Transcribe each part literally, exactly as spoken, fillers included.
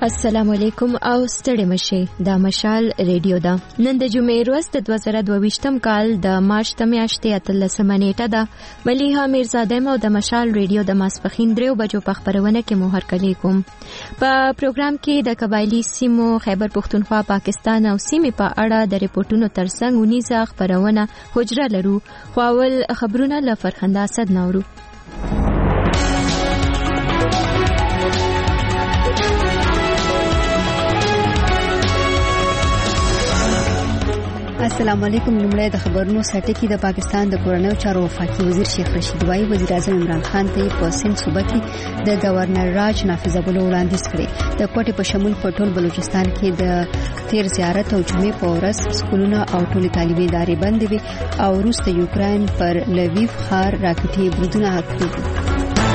السلام علیکم او ستړي مشه دا مشال ریډیو دا نن د جمعې ورځ د دوه زره دوه ویشتم کال د مارچ د میاشتې اتلسمه نیټه ده. مليحه میرزاده مو د مشال ریډیو د ماسپخین درو بجو په خبرونه کې مو هرکلی کوم. په پروګرام کې د قبایلی سیمو خیبر پختونخوا پاکستان او سیمې په اړه د ریپورتونو ترڅنګ ونیزه خبرونه حجره لرو. خو اول خبرونه له فرخنده اسد نورو. السلام علیکم. لمړی د خبرونو سرټکی د پاکستان د کورنیو چارو وفاقي وزیر شیخ رشید وایي وزیر اعظم عمران خان ته په سند صوبه کې د گورنر راج نافذولو وړاندیز کړی. د کوټې په شمول په ټول بلوچستان کې د تیر زیارت او جمعې په ورځ سکولونه او ټولې تعلیمي ادارې بندې وي او روس د یوکرين پر لویف ښار راکټي بریدونه کړي.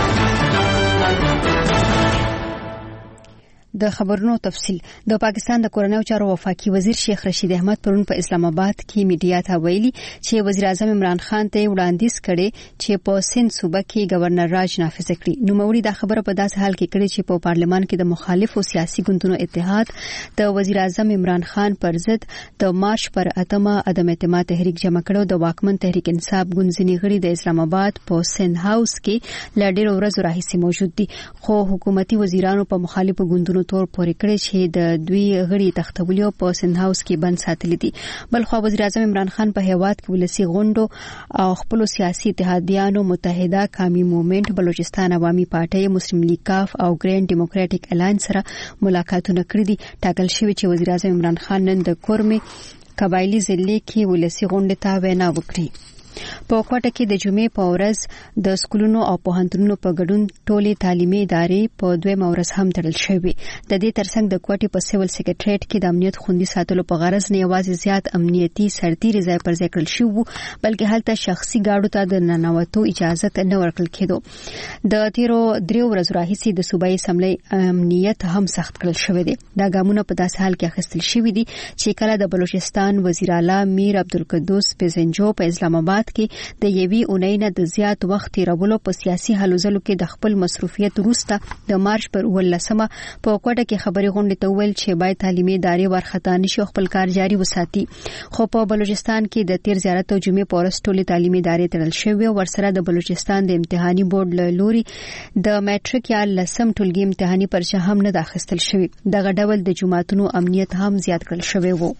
د خبرونو تفصیل. د پاکستان د کورنیو چارو وفاقي وزیر شیخ رشید احمد پرون په اسلام آباد کې میډیا ته ویلي چې وزیر اعظم عمران خان ته وړاندیز کړي چې په سند صوبه کې گورنر راج نافذ کړي. نو موري دا خبره په داسې حال کې کړي چې په پارلمان کې د مخالفو سیاسي ګوندونو اتحاد د وزیر اعظم عمران خان پر ضد د مارچ پر اتمه عدم اعتماد تحریک جمع کړو. د واکمن تحریک انصاف ګوند ځینې غړي د اسلام آباد په سند هاوس کې لړډیر ورځې راهیسې موجود دي، خو حکومتي وزیرانو په مخالفو ګوندونو تور پورې کړی چې د دوی غړي تختولیو په سند هاوس کې بند ساتل دي. بل خو وزیر اعظم عمران خان په هیواد کې ولسی غونډو او خپل سیاسي اتحادیانو متحده قومي موومېنټ، بلوچستان عوامي پارټي، مسلم لیگ کاف او ګرین ډیموکراټک الاینس سره ملاقاتونه کړي دي. ټاکل شوی چې وزیر اعظم عمران خان نن د کورمې قبایلی ضلع کې ولسی غونډه ته وینا وکړي. په کوټه کې د جمعې په ورځ د سکولونو او پوهنتونونو په ګډون ټولې تعلیمي ادارې په دویم ورځ هم تړل شوې. د دې ترڅنګ د کوټې په سیول سیکریټریټ کې د امنیت خوندي ساتلو په غرض نه یوازې زیات امنیتي سرتیري ځای پر ځای کړل شو، بلکې هلته شخصي ګاډو ته د ننوتو اجازه نه ورکړل کېدو. د تیرو دریو ورځو راهیسې د صوبایي اسمبلی امنیت هم سخت کړل شوی دی. دا ګامونه په داسې حال کې اخیستل شوي دي چې کله د بلوچستان وزیر اعلی میر عبدالقدوس پیزنجو په اسلام آباد کې د یوې اونۍ نه د زیات وخت تیرولو په سیاسي هلو ځلو کې د خپل مصروفیت وروسته د مارچ پر ولسمه په کوټه کې خبري غونډه ته ویل چې باید تعلیمي ادارې ورختا نشي خپل کار جاري وساتي. خو په بلوچستان کې د تیر زیارت او جمعې په ورځ ټولې تعلیمي ادارې تړل شوې او ورسره د بلوچستان د امتحاني بورډ له لوري د میټریک یا لسم ټولګي امتحاني پرچه هم نه داخستل شوی. دغه ډول د جماعتونو امنیت هم زیات کړل شوی وو.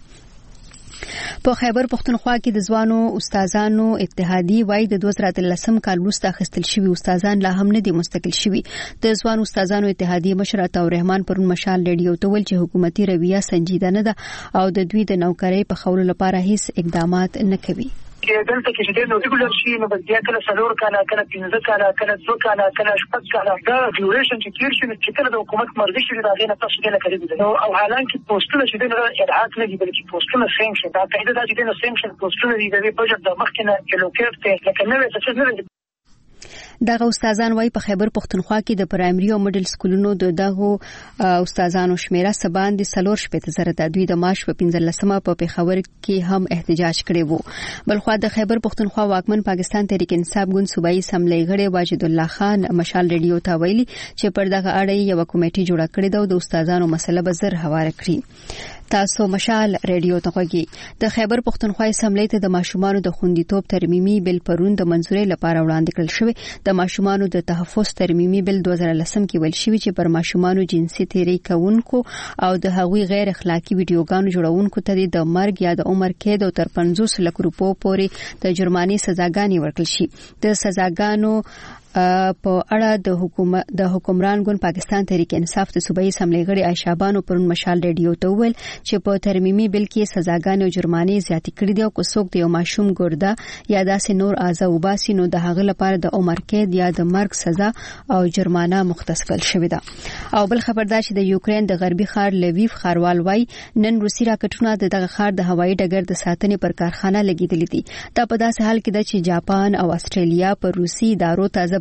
په خیبر پختونخوا کې د ځوانو استادانو اتحادیې وایي د دوه زره اتلسم کال وروسته اخیستل شوي استادان لا هم نه دي مستقل شوي. د ځوانو استادانو اتحادیې مشر عطاء رحمان پرون مشال ریډیو ته ویل چې حکومتي رویه سنجیده نه ده او د دوی د نوکرۍ په خولو لپاره هیڅ اقدامات نه کوي. دلته کې چې د نو ریګولر شي نو بیا کله څلور کاله کله پنځه کاله کله دوه کاله کله شپږ کاله دا ډیوریشن چې تیر شي چې کله د حکومت مرضی شي دا غینه تاسو کې نه کوي نو او حالانکه پوسټونه چې د ادعات نه دي بلکې پوسټونه سینکشن دا قاعده دا چې د سینکشن پوسټونه دي د بجټ د مخکنه کلوکیف ته لکه نوې څه نه. دغه استادان وایي په خیبر پختونخوا کې د پرایمري او میډل سکولونو د دغه استادانو شمیره سبان دي سلور شپږ زره د دوی د مارچ په پنځلسمه په پیښور کې هم احتجاج کړی وو. بلخو د خیبر پختونخوا واکمن پاکستان تحریک انصاف ګوند صوبایي اسمبلی غړي واجد الله خان مشال ریډیو ته ویلي چې پر دغه اړه یو کمیټه جوړه کړې ده او د استادانو مسله به زر حواله کړي. تاسو مشال ریډیو ته غوږی. د خیبر پختونخوا اسمبلی ته د ماشومانو د خوندیتوب ترمیمي بل پرون د منځوري لپاره وړاندې کړل شوی. د ماشومانو د تحفظ ترمیمي بل دوه زره لسم کې ویل شوی چې پر ماشومانو جنسي تیری کوونکو او د هغوی غیر اخلاقی ویډیوګانو جوړونکو ته د مرګ یا د عمر قید او تر پنځوس لک روپو پورې د جرمانې سزاګانې ورکړل شي. د سزاګانو په اړه د حکومت د حکمران ګوند پاکستان تحریک انصاف د صوبایي اسمبلی غړي عائشہ بانو پرون مشال ریډیو ته ویل چې په ترمیمي بل کې سزاګانې او جرمانې زیاتې کړې دي او که څوک د یو ماشوم ګرده یا داسې نور اعضاء وباسي نو د هغه لپاره د عمر قید یا د مرګ سزا او جرمانه مختص کړل شوې ده. او بل خبردار چې د یوکرين د غربي ښار لویف ښاروال وای نن روسي راکټونه د دغه ښار د هوایي ډګر د ساتنې پر کارخانه لګیدلې دي. دا په داسې حال کې ده چې جاپان او استرالیا پر روسي ادارو تازه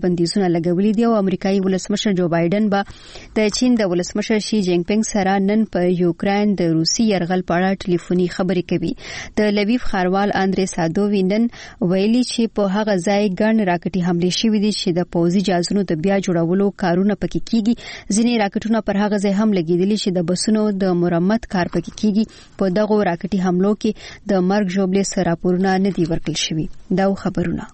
بندیزونه لګولي دي او امریکایي ولسمشر جو بایدن به د چین د ولسمشر شي جینګ پینګ سره نن په یوکرين د روسي يرغل په اړه ټلیفوني خبرې کوي. د لویف خاروال اندري سادووی نن ویلي چې په هغه ځای ګڼ راکټي حمله شوې دي چې د پوځي جهازونو د بیا جوړولو کارونه پکې کیږي. ځینې راکټونه پر هغه ځای هم لګیدلي چې د بسونو د مرمت کار پکې کیږي. په دغه راکټي حملو کې د مرګ جوړلې سره راپورونه نه دي ورکړل شوي. دا خبرونه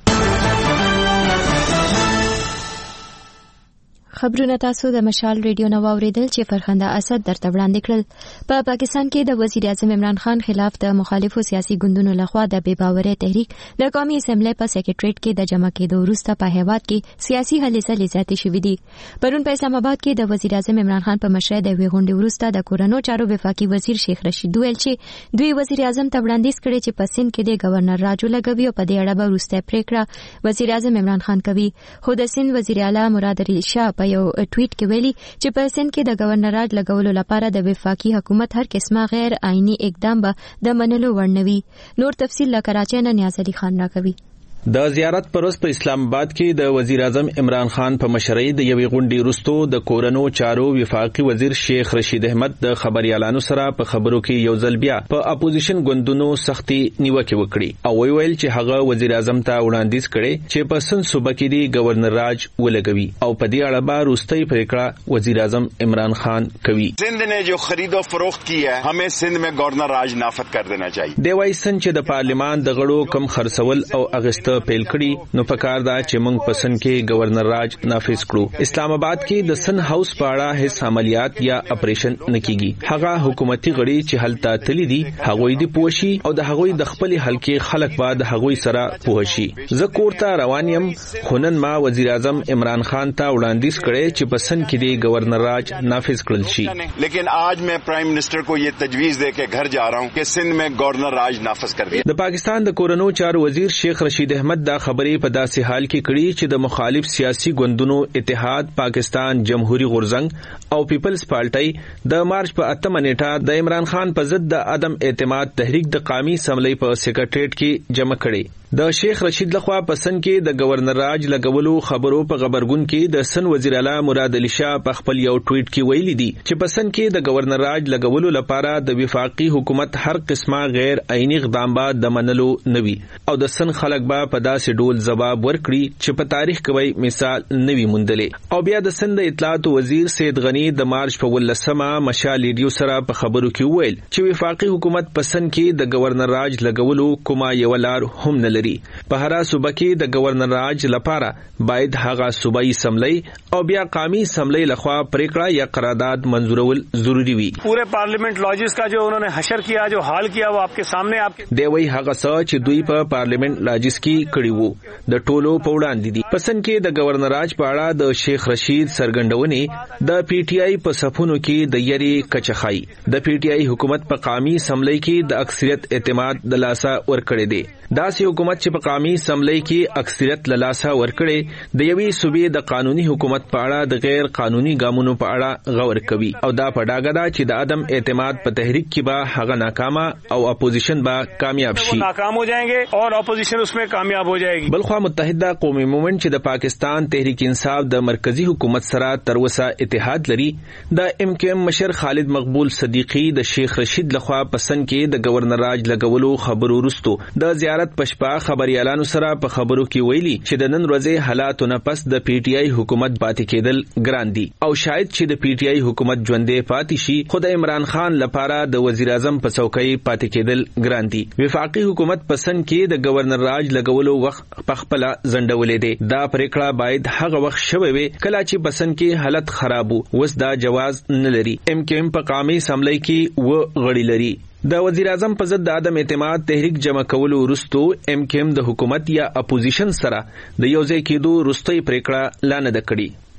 خبرونه تاسو د مشال ریډیو نو اوریدل چې فرخنده اسد درته وړاندې کړل. په پا پاکستان کې د وزیر اعظم عمران خان خلاف د مخالفو سیاسي ګوندونو لخوا د بې باورۍ تحریک د قومي اسمبلی په سیکریټریټ کې د جمع کېدو وروسته په هیواد کې سیاسي هلې ځلې زیاتې شوې دي. پرون په اسلام آباد کې د وزیر اعظم عمران خان په مشرۍ د یوې غونډې وروسته د کورونو چارو وفاقي وزیر شیخ رشید ویل چې دوی وزیر اعظم ته وړاندیز کړي چې په سند کې د گورنر راجو لګوي او په دې اړه به وروسته پریکړه وزیر اعظم عمران خان کوي. خو د سند وزیر اعلی مراد علي شاه په یو ټویټ کې ویلي چې په سند کې د گورنر راج لګولو لپاره د وفاقي حکومت هر قسمه غیر آئینی اقدام به د منلو وړ نه وي. نور تفصیل له کراچۍ نه نیاز علي خان راکوي. د زیارت پروس په اسلام آباد کې د وزیر اعظم عمران خان په مشرۍ د یوې غونډې وروسته د کورونو چارو وفاقي وزیر شیخ رشید احمد د خبريالانو سره په خبرو کې یو ځل بیا په اپوزیشن ګوندونو سختي نیوکه وکړي او وی ویل چې هغه وزیر اعظم ته وړاندیز کړي چې په سند صوبه کې دی گورنر راج ولګوي او په دې اړه به وروستۍ پریکړه وزیر اعظم عمران خان کوي. سند نے جو خرید و فروخت کی ہے ہمیں سند میں گورنر راج نافذ کر دینا چاہیے. دی وای سند چې د پارلیمان د غړو کم خرڅول او اغست پیل کړي نو پکار دا چې موږ پسند کې گورنر راج نافذ کړو. اسلام آباد کې د سن هاوس په اړه هیڅ عملیات یا اپریشن نکېږي. هغه حکومتي غړي چې هلته تللی دي هغوی دی پوښي او د هغوی د خپل حلقې خلک بعد هغوی سره پوښي. زه کوړه روان یم خونن ما وزیر اعظم عمران خان ته وړاندیز کړي چې پسند کې دی گورنر راج نافذ کړل شي. لیکن آج میں پرائم منسٹر کو یہ تجویز دے کے گھر جا رہا ہوں کہ سندھ میں گورنر راج نافذ کر دیا. د پاکستان د کورونو چارو وزیر شیخ رشید احمد دا خبرې په داسې حال کې کړي چې د مخالف سیاسي ګوندونو اتحاد پاکستان جمهوریت غورځنګ او پیپلز پارټي د مارچ په اتمه نیټه د عمران خان په ضد د عدم اعتماد تحریک د قومي اسمبلی په سیکریټریټ کې جمع کړي. د شیخ رشید لخوا پسند کې د گورنر راج لګولو خبرو په خبرګون کې د سن وزیر اعلی مراد علي شاه په خپل یو ټویټ کې ویلي دي چې پسند کې د گورنر راج لګولو لپاره د وفاقي حکومت هر قسمه غیر آئینی اقدام به د منلو نوي او د سن خلک به په داسې ډول جواب ورکړي چې په تاریخ کې مثال نوي مونډلې. او بیا د سند اطلاعات وزیر سید غنی د مارچ په ولسمه مشال ریډیو سره په خبرو کې ویل چې وفاقي حکومت پسند کې د گورنر راج لګولو کومه یو لار هم نه په هر صوبه کې د گورنر راج لپاره باید هغه صوبایي اسمبلی او بیا قومي اسمبلی لخوا پریکړه یا قرارداد منظورول ضروری وي. پورے پارلیمنٹ لاجز کا جو انہوں نے حشر کیا جو حال کیا وہ آپ کے سامنے آپ کے دی وی هغه څه چې دوی په پارلیمنت لاجز کې کړي وو د ټولو په وړاندې دي. پسند کې د گورنر راج په اړه د شیخ رشید سرګندونې د پی ټی آی په صفونو کې د یری کچخای د پی ټی آی حکومت په قومي اسمبلی کې د اکثریت اعتماد د لاسه ور کړی دی. داسې حکومت چې په قومي اسمبلی کې اکثریت له لاسه ورکړي د یوې صوبې د قانوني حکومت په اړه د غیر قانوني ګامونو په اړه غور کوي او دا په ډاګه ده چې د عدم اعتماد په تحریک کې به هغه ناکامه او اپوزیشن به کامیاب شي ناکام ہو جائیں گے اور اپوزیشن اس میں کامیاب ہو جائے گی. بلخوا متحده قومي مومنت چې د پاکستان تحریک انصاف د مرکزی حکومت سره تر اوسه اتحاد لري د ام کیو ایم مشر خالد مقبول صدیقی د شیخ رشید لخوا پسند کې د گورنر راج لګولو خبرو وروسته د زیارت پشپا خبريالانو سره په خبرو کې ویلي چې د نن ورځې حالاتو نه پس د پی ټی آی حکومت پاتې کېدل ګران دي او شاید چې د پی ټی آی حکومت ژوندې پاتې شي خو د عمران خان لپاره د وزیر اعظم په څوکۍ پاتې کېدل ګران دي. وفاقي حکومت پسند کې د گورنر راج لګولو وخت په خپل ځنډولې دي. دا پریکړه باید هغه وخت شوي وي کله چې پسند کې حالت خراب وو وس دا جواز نه لري. ام کیو ایم په قومي اسمبلی کې و غړي لري. د وزیر اعظم په ضد د عدم اعتماد تحریک جمع کولو وروسته ام کیو ایم د حکومت یا اپوزیشن سره د یوځای کېدو وروستۍ پریکړه لا نه ده کړې.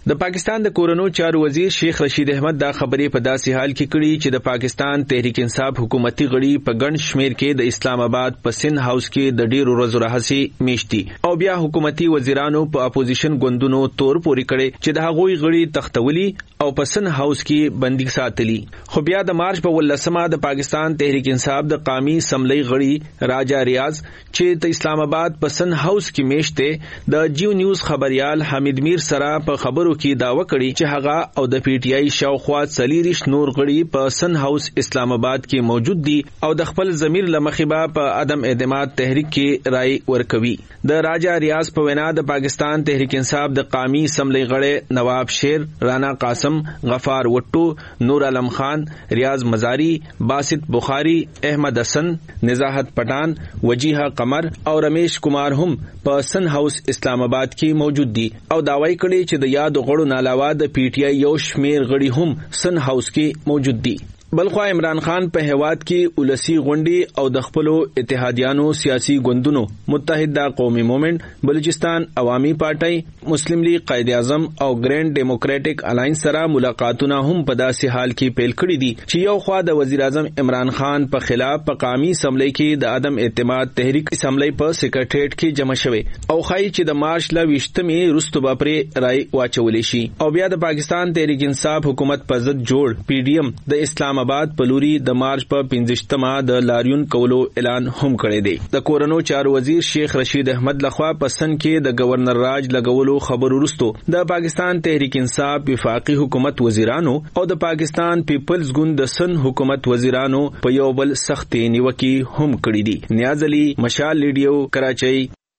د پاکستان د کورونو چارو وزیر شیخ رشید احمد دا خبرې په داسې حال کې کړي چې د پاکستان تحریک انصاف حکومتي غړي په ګڼ شمیر کې د اسلام آباد په سند هاوس کې د ډیرو ورځو راهیسې میشتي او بیا حکومتي وزیرانو په اپوزیشن ګوندونو تور پوري کړي چې د هغوی غړي تختولي او په سند هاوس کې بندي ساتلي. خو بیا د مارچ په ولسمه د پاکستان تحریک انصاف د قومي اسمبلی غړي راجا ریاض چې د اسلام آباد په سند هاوس کې میشته د جیو نیوز خبريال حمید میر سره په خبرو کې داوا کړی چې هغه او د پی ټی آی شاوخوا څلوریش نور غړي په سن هاوس اسلام آباد کې موجود دي او د خپل ضمیر لمخبا په عدم اعتماد تحریک کې رائے ورکوي. د راجا ریاض په وینا د پاکستان تحریک انصاف د قومي اسمبلی غړي نواب شیر، رانا قاسم، غفار وټو، نور عالم خان، ریاض مزاری، باسط بخاری، احمد حسن، نزاحت پټان، وجیحه قمر او رمیش کمار هم په سن هاوس اسلام آباد کې موجود دي او داوای کړي چې د یاد غړو نه علاوه د پی ټی آی یو شمیر غړي هم سن هاوس کې موجود دي. بلخوا عمران خان په هواد کې ولسی غونډي او د خپلو اتحادیانو سیاسي ګوندونو متحده قومي موومنت، بلوچستان عوامي پارټي، مسلم لیگ قائد اعظم او ګرینډ ډیموکراټک الاینس سره ملاقاتونه هم په داسې حال کې پیل کړي دي چې یو خوا د وزیر اعظم عمران خان په خلاف په قومي اسمبلی کې د عدم اعتماد تحریک اسمبلی په سیکریټریټ کې جمع شوه او خای چې د مارچ ل ویشتمې رستو باپرې رائے واچولې شي او بیا د پاکستان تحریک انصاف حکومت په ضد جوړ پی ډی ایم د اسلام آباد پلوري د مارچ په پنځشتمه د لاریون کولو اعلان هم کړی دی. د کورونو چارو وزیر شیخ رشید احمد لخوا پسند کې د گورنر راج لګولو خبرو وروسته د پاکستان تحریک انصاف وفاقي حکومت وزیرانو او د پاکستان پیپلز ګوند د سن حکومت وزیرانو په یو بل سختي نیوکي هم کړی دي. نیاز علي، مشال ریډیو، کراچۍ.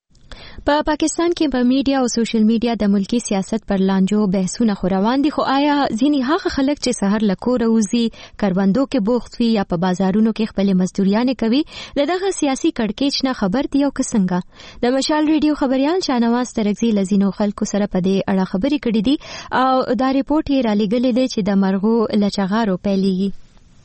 په پا پاکستان کې په میډیا او سوشل میډیا د ملکی سیاست پر لانجو بحثونه خو روان دي، خو آیا ځینې هغه خلک چې سحر له کوره وځي کروندو کې بوخت وي یا په بازارونو کې خپل مزدوریانې کوي د دغه سیاسي کړکېچ نه خبر دي او که څنګه؟ د مشال ریډیو خبريال شاهنواز ترکزي لزینو خلکو سره په دې اړه خبرې کړې دي او دا ریپورت یې را لېږلی دی چې د مرغو لچغارو پیلېږي.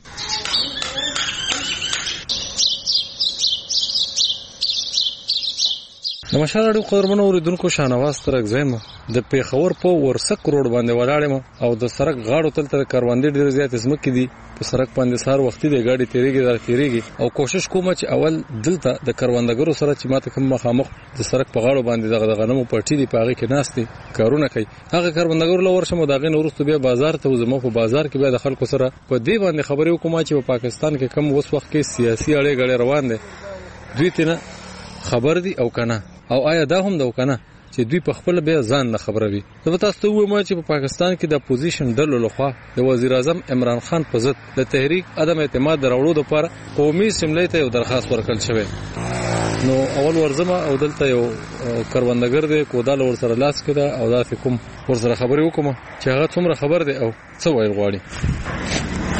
د مشال اړو قدرمنو اوریدونکو شاهنواز ترکزی ما د پیښور په ورسک روډ باندې ولاړم او د سړک غاړو تل تر کاروانده ډیر زیات زمکې دي په سړک باندې سار وختي د گاډي تیریږي در تیریږي او کوشش کوم چې اول دلته د کاروندګرو سره چې ماته کوم مخامخ د سړک په غاړو باندې دغه د غنمو پټي دی پاغي کې ناشتي کارونه کوي هغه کاروندګرو لور شمو دغه نورستو بیا بازار ته وزمو په بازار کې بیا د خلکو سره په دې باندې خبرې وکوم چې په پاکستان کې کم وس وخت کې سیاسي اړې غړې روان دي دوی ته خبر دي او کنه او آیا دا هم دا وکنه چې دوی په خپل بیا ځان نه خبروي. زه به تاسو ته وایم چې په پاکستان کې د اپوزیشن ډلو لخوا د وزیر اعظم عمران خان په ضد د تحریک عدم اعتماد راوړلو لپاره قومي اسمبلی ته یو درخواست ورکړل شوی. نو اول ورزمه او دلته یو کاروندګر دی کودال ور سره لاس کړه او دا کوم ور سره خبرې وکم چې هغه څومره خبر دی او څه وایي غواړي.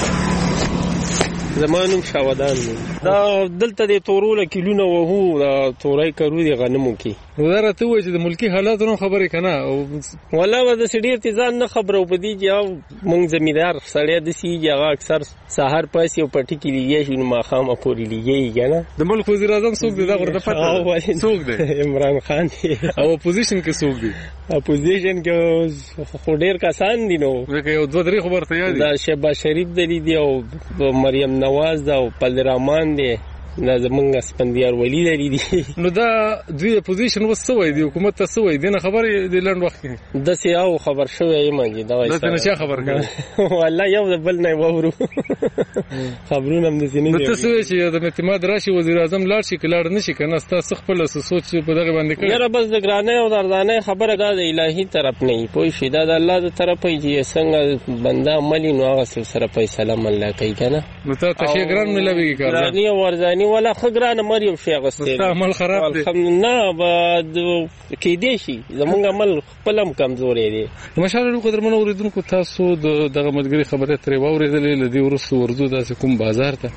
زمانوم شاودان دا دلته د تورول کیلونه وهو دا تورای کرو دی غنمو کې ودارته وای چې د ملکی حالات نو خبرې کنه او والله و د سړي ارتزان نه خبرو بدی چې مونږ زمیدار سړی د سی جګه اکثر سحر پاس یو پټی کې لیږي شنو ما خامه پوری لیږي کنه د ملک وزیر اعظم څوک دی دا ورته پته څوک دی عمران خان او اپوزیشن کې څوک دی اپوزیشن کې خو ډیر کسان دي نو یو دوه درې خبرته یاد دا شهباز شریف دی او مریم نواز دا او پلرمان دی نه زمونږ سپندیار ولی لري دي نو دا دوی اپوزیشن وسوي دی حکومت ته سوي دي نه خبرې د لند وخت کې د سیاو خبر شوی یم چې دا وایي دا څه خبر کړه والله یو بل نه وورو خبرونه هم د سینې نو ته سوي چې د اعتماد راشي وزیر اعظم لاړ شي کلاړ نشي کنه تاسو خپل سوچ په دغه باندې کړئ یاره بس د ګرانه او دردانه خبره دا د الهي طرف نه پوي شي دا د الله د طرف چې څنګه بنده عملی نو هغه سره پیسې الله کوي کنه نو ته تشي ګران ملوي کار ګرانی او ورزانی ولا خګرانه مریم شي غسته عمل خراب دي نه بعد کې دي شي زمونږ عمل خپلم کمزوري دي. مشال قدرمنو اوریدونکو تاسو دغه ملګری خبره ترې واورېدلې لدی ورسو ورزو داسې کوم بازار ته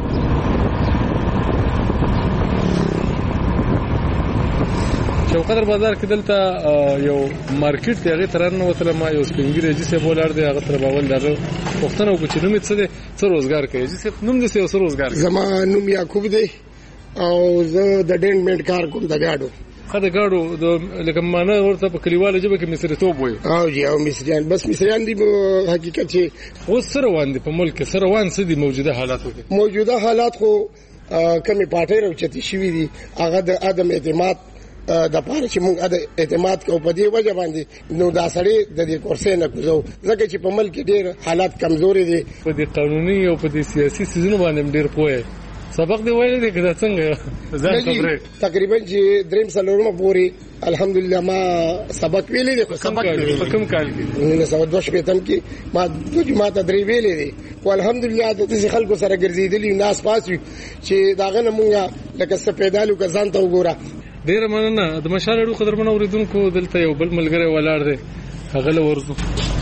چوکدر بازار کې دلته یو مارکیټ دی هغه ترنه وتله ما یو سپینګری جسه بولار دی هغه تر باول دغه وختونه وکړي نو څه دي څه روزګار کوي جسه نوم دې څه روزګار زما نوم یعقوب دی او زه د ډینډمنټ کار کوم د گاډو خدای ګاډو د لکه معنا ورته په کلیواله ژبه کې مصریتوب وایي او جی او مصریان بس مصریان دي حقیقت چې اوس سره روان دي په ملک سره روان څه دي موجوده حالاتو کې موجوده حالات خو کمی پاټې راوچتي شوې دي هغه د عدم اعتماد د پاره چې موږ د اعتماد کو په دې وجه باندې نو دا سړی د دې کورسې نه کوزو ځکه چې په ملک ډېر حالات کمزوري دي په دې قانوني او په دې سیاسي سيزونو باندې ډېر پوهه سبق دی ویل دي کدا څنګه ځان خبره تقریبا چې دریم سلورمه پوری الحمدلله ما سبق ویلې دي سبق په کوم کال کې نو سبق دوه شپږم کې ما د جمعه تدریب ویلې دي او الحمدلله د دې خلکو سره ګرځېدلې ناس پاسوي چې داغه نمونګه لکه سپیدالو کا ځان ته وګوره ډیر مننه د مشال اړو قدرمنو اوریدونکو دلته یو بل ملګری ولاړ دی هغه له ورزو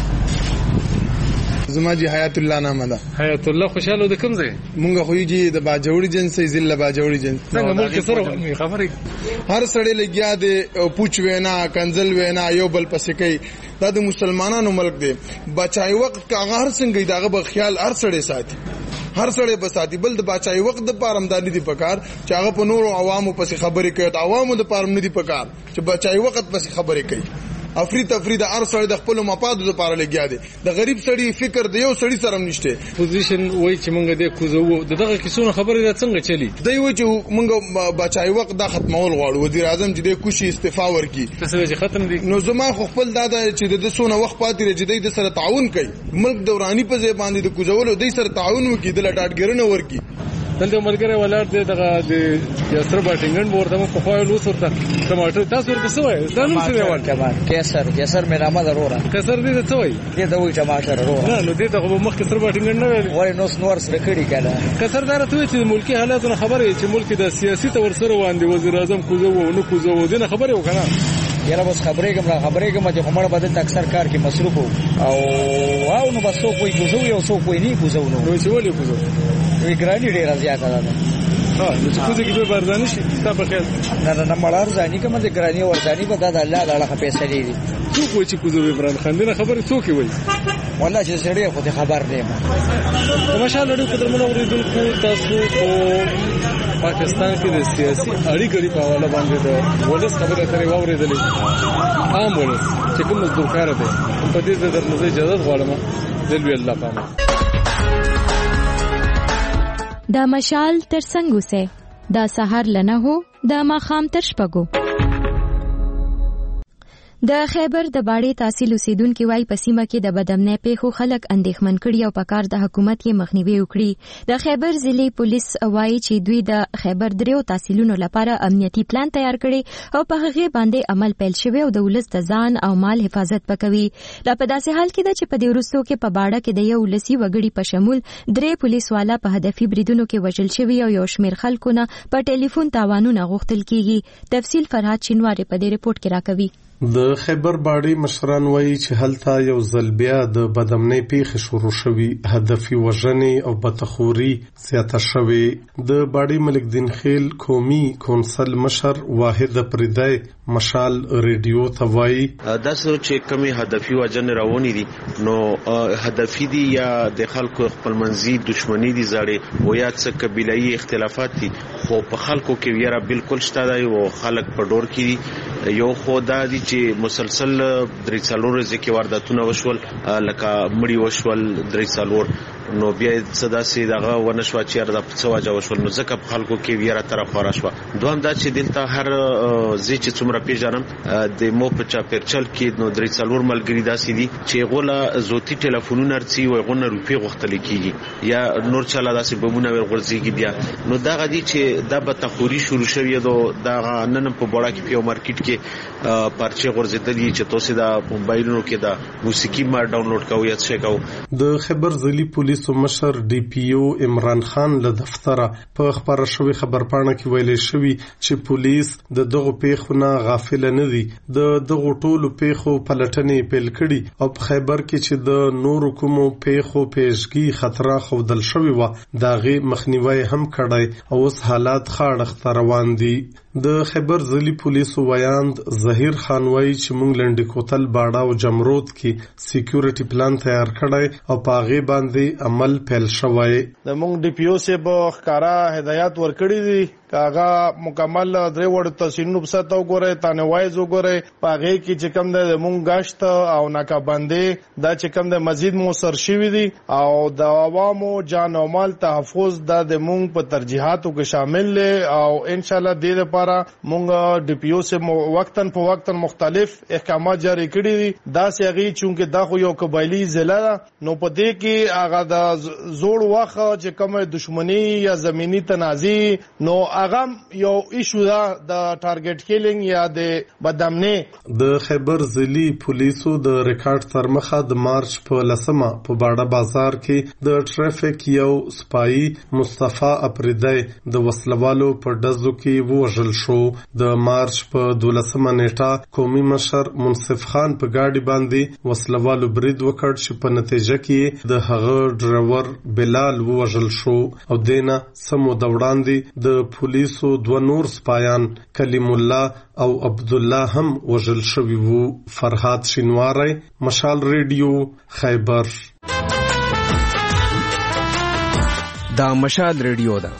زما جی حیات الله نامه ده حیات الله خوشاله د کوم ځای مونږ خو یې د باجوړي جنسي ضلع باجوړي جنس څنګه ملک سره خبرې هر سړی لګیا دی پوچ وینا کنزل وینا یو بل پسې کوي دا د مسلمانانو ملک دی بچای وخت کا هر څنګه داغه به خیال هر سړی ساتي هر سړی به ساتي بل د بچای وخت د پارمداري دی پکار چې هغه په نور عوامو پسې خبرې کوي عوامو د پارم نه دی پکار چې بچای وخت پسې خبرې کوي افری تفری د هر سړی د خپل مفادو لپاره لګیا دی د غریب سړی فکر د یو سړی سره نشته پوزیشن وای چې مونږ د کوزو دغه کیسونه خبرې را څنګه چلی دی و چې مونږ بچای وخت د ختمول غواړو وزیر اعظم چې د کوشي استعفا ورکړي څه چې ختم دي نو زما خو خپل دادا چې د سونه وخت پاتې رجدي د سره تعاون کوي ملک دورانی په ځای باندې د کوزولو د سره تعاون وکړي د لټاټګرنه ورکړي دلته ملګری ولاړ دی دغه د یاسر باټینګن ورته په خو له ورته ټماټر تاسو ورته څه وایي دا نوم څه وایي ټماټر کیسر کیسر مې نامه ضروره کیسر دې څه وایي دې ته وایي ټماټر ضروره نه نو دې ته په مخ کې سر باټینګن نه وایي ورې نو نور سره کړي کړه کیسر دا راته چې ملکی حالاتونه خبره چې ملک د سیاسي تور سره باندې وزیر اعظم کوزو و نو کوزو دې خبره وکړه یاره بس خبرې کوم خبرې کوم چې کومه بدل اکثر کار کې مصروف او واو نو بس څوک وایي کوزو یو څوک وایي نه کوزو نو نو چې ولې کوزو وی ګرانی ډیر زیاته ده ها نو چې کوزو کې به بردانه شي تاسو په خیال نه نه مړار ځاني کوم د ګرانی ورځاني په د الله تعالی پیسې لري څوک وایي چې کوزو عمران خان دې خبره څوک وایي والله چې سړی خو ته خبر دی ما ماشاءالله ډېر قدرمنو اوریدونکو تاسو په پاکستان کې د سیاسي اړیکو په حواله باندې د ولس خبره اترې واورېدلې عام ولس چې کوم مزدورکار دی په دې د درنځي اجازه غواړم دلوي الله پامه دا مشال تر څنګه سه دا سحر لنه هو دا ماخام تر شپګو د خیبر د باړې تحصیل اوسیدونکو وايي په سیمه کې د بدامنۍ پیښو خلک اندېښمن کړي او په کار د حکومت کې مخنیوي وکړي د خیبر ضلع پولیس وايي چې دوی د خیبر دریو تحصیلونو لپاره امنیتي پلان تیار کړي او په هغه باندې عمل پیل شوی او د ولس د ځان او مال حفاظت پکوي دا په داسې حال کې ده چې په دې وروستو کې په باړه کې د یو ولسي وګړي په شمول درې پولیس والا په هدفي بریدونو کې وژل شوی او یو شمېر خلکو نه په ټلیفون تاوانونه غوښتل کیږي تفصیل فرحات شینواری په دې ریپورت کې راکوي د خیبر باړې مشران وایي چې هلته یو ځل بیا د بدامنۍ پیښې شروع شوي هدفي وژنې او بدخوري زیاته شوې د باړې ملک دین خیل قومي کونسل مشر واحد پردای مشال ریډیو ته وایي دا چې کومې هدفي وژنې روانې دي نو هدفي دي یا د خلکو خپلمنځي دښمنۍ دي زړې او یا څه قبیلایي اختلافات دي خو په خلکو کې ویره بالکل شته دی او خلک په ډور کې یو خدا دي چې مسلسل درې څلور ځکه وارداتونه وشول لکه مړی وشول درې څلور نو بیا صدا سي دغه ونشوا چې د څواجه وشول نو ځکه په خلکو کې ویره طرف ورشوا دوام دا چې دلته هر زی چې څومره پیژنم د مو په چا پرچل کې نو درې څلور ملګری داسې دي چې غوله زوتی ټلیفونونه رڅي او غوونه روپی غوښتل کیږي یا نور چاله داسې بمونه ورغورځيږي بیا نو دا غدي چې دا به تخوري شروع شوی دو دا نن په بوړه کې په مارکیټ کې پرچه غورځېدلی چې تاسو دا موبایلونو کې دا موسیقي ما ډاونلوډ کوو یا څه کوو د خبر ضلع پولیس مشر ډي پی او عمران خان له دفتره په خبره شوی خبرپاڼه کې ویلي شوی چې پولیس د دغه پیښو نه غافل نه دي د دغه ټولو پیښو پلټنې پیل کړي او په خیبر کې چې د نورو کومو پیښو پیشګي خطر خودل شوی و داغه مخنیوي هم کړای او اوس حالات خاړه روان دي د خیبر ضلع پولیسو ویاند ظهیر خان وایي چې موږ لنډ کوتل باړه او جمرود کې سکیورټي پلان تیار کړی او په هغه باندې عمل پیل شوی د موږ ډي پی او سه په ښکارا هدایت ورکړي دي کاغه مکمل درې وړ تسینو په ساتو ګورې تانه وایز وګورې پاغه کې چې کوم د مونږ غشت او ناکابندې دا چې کوم د مزید موثر شوی دي او د عوامو جان او مال تحفظ د مونږ په ترجیحاتو کې شامل لې او ان شاء الله د لپاره مونږ ډي پی او سه وقتن په وقتن مختلف احکامات جاری کړي دي دا سیغي چونکه دا خو یو قبایلی ضلع نو په دې کې هغه د زوړ وخت چې کومه دښمنی یا زمینی تنازع نو هغه یو ایشو دا د ټارګټ کیلینګ یا د بدامنی د خیبر ضلعي پولیسو د ریکارډ تر مخه د مارچ په لسمه په باډه بازار کې د ټریفیک یو سپایي مصطفی اپریدی د وسلوالو په ډزو کې وژل شو د مارچ په دولسمه نیټه قومي مشر منصف خان په ګاډي باندې وسلوالو برید وکړ چې په نتیجه کې د هغه ډرایور بلال وژل شو او دینه سمو د وړاندې د پولیسو دوه نور سپایان کلیم الله او عبد الله هم وژل شوی وو. فرهاد شینواری، مشال ریډیو، خیبر. دا مشال ریډیو ده.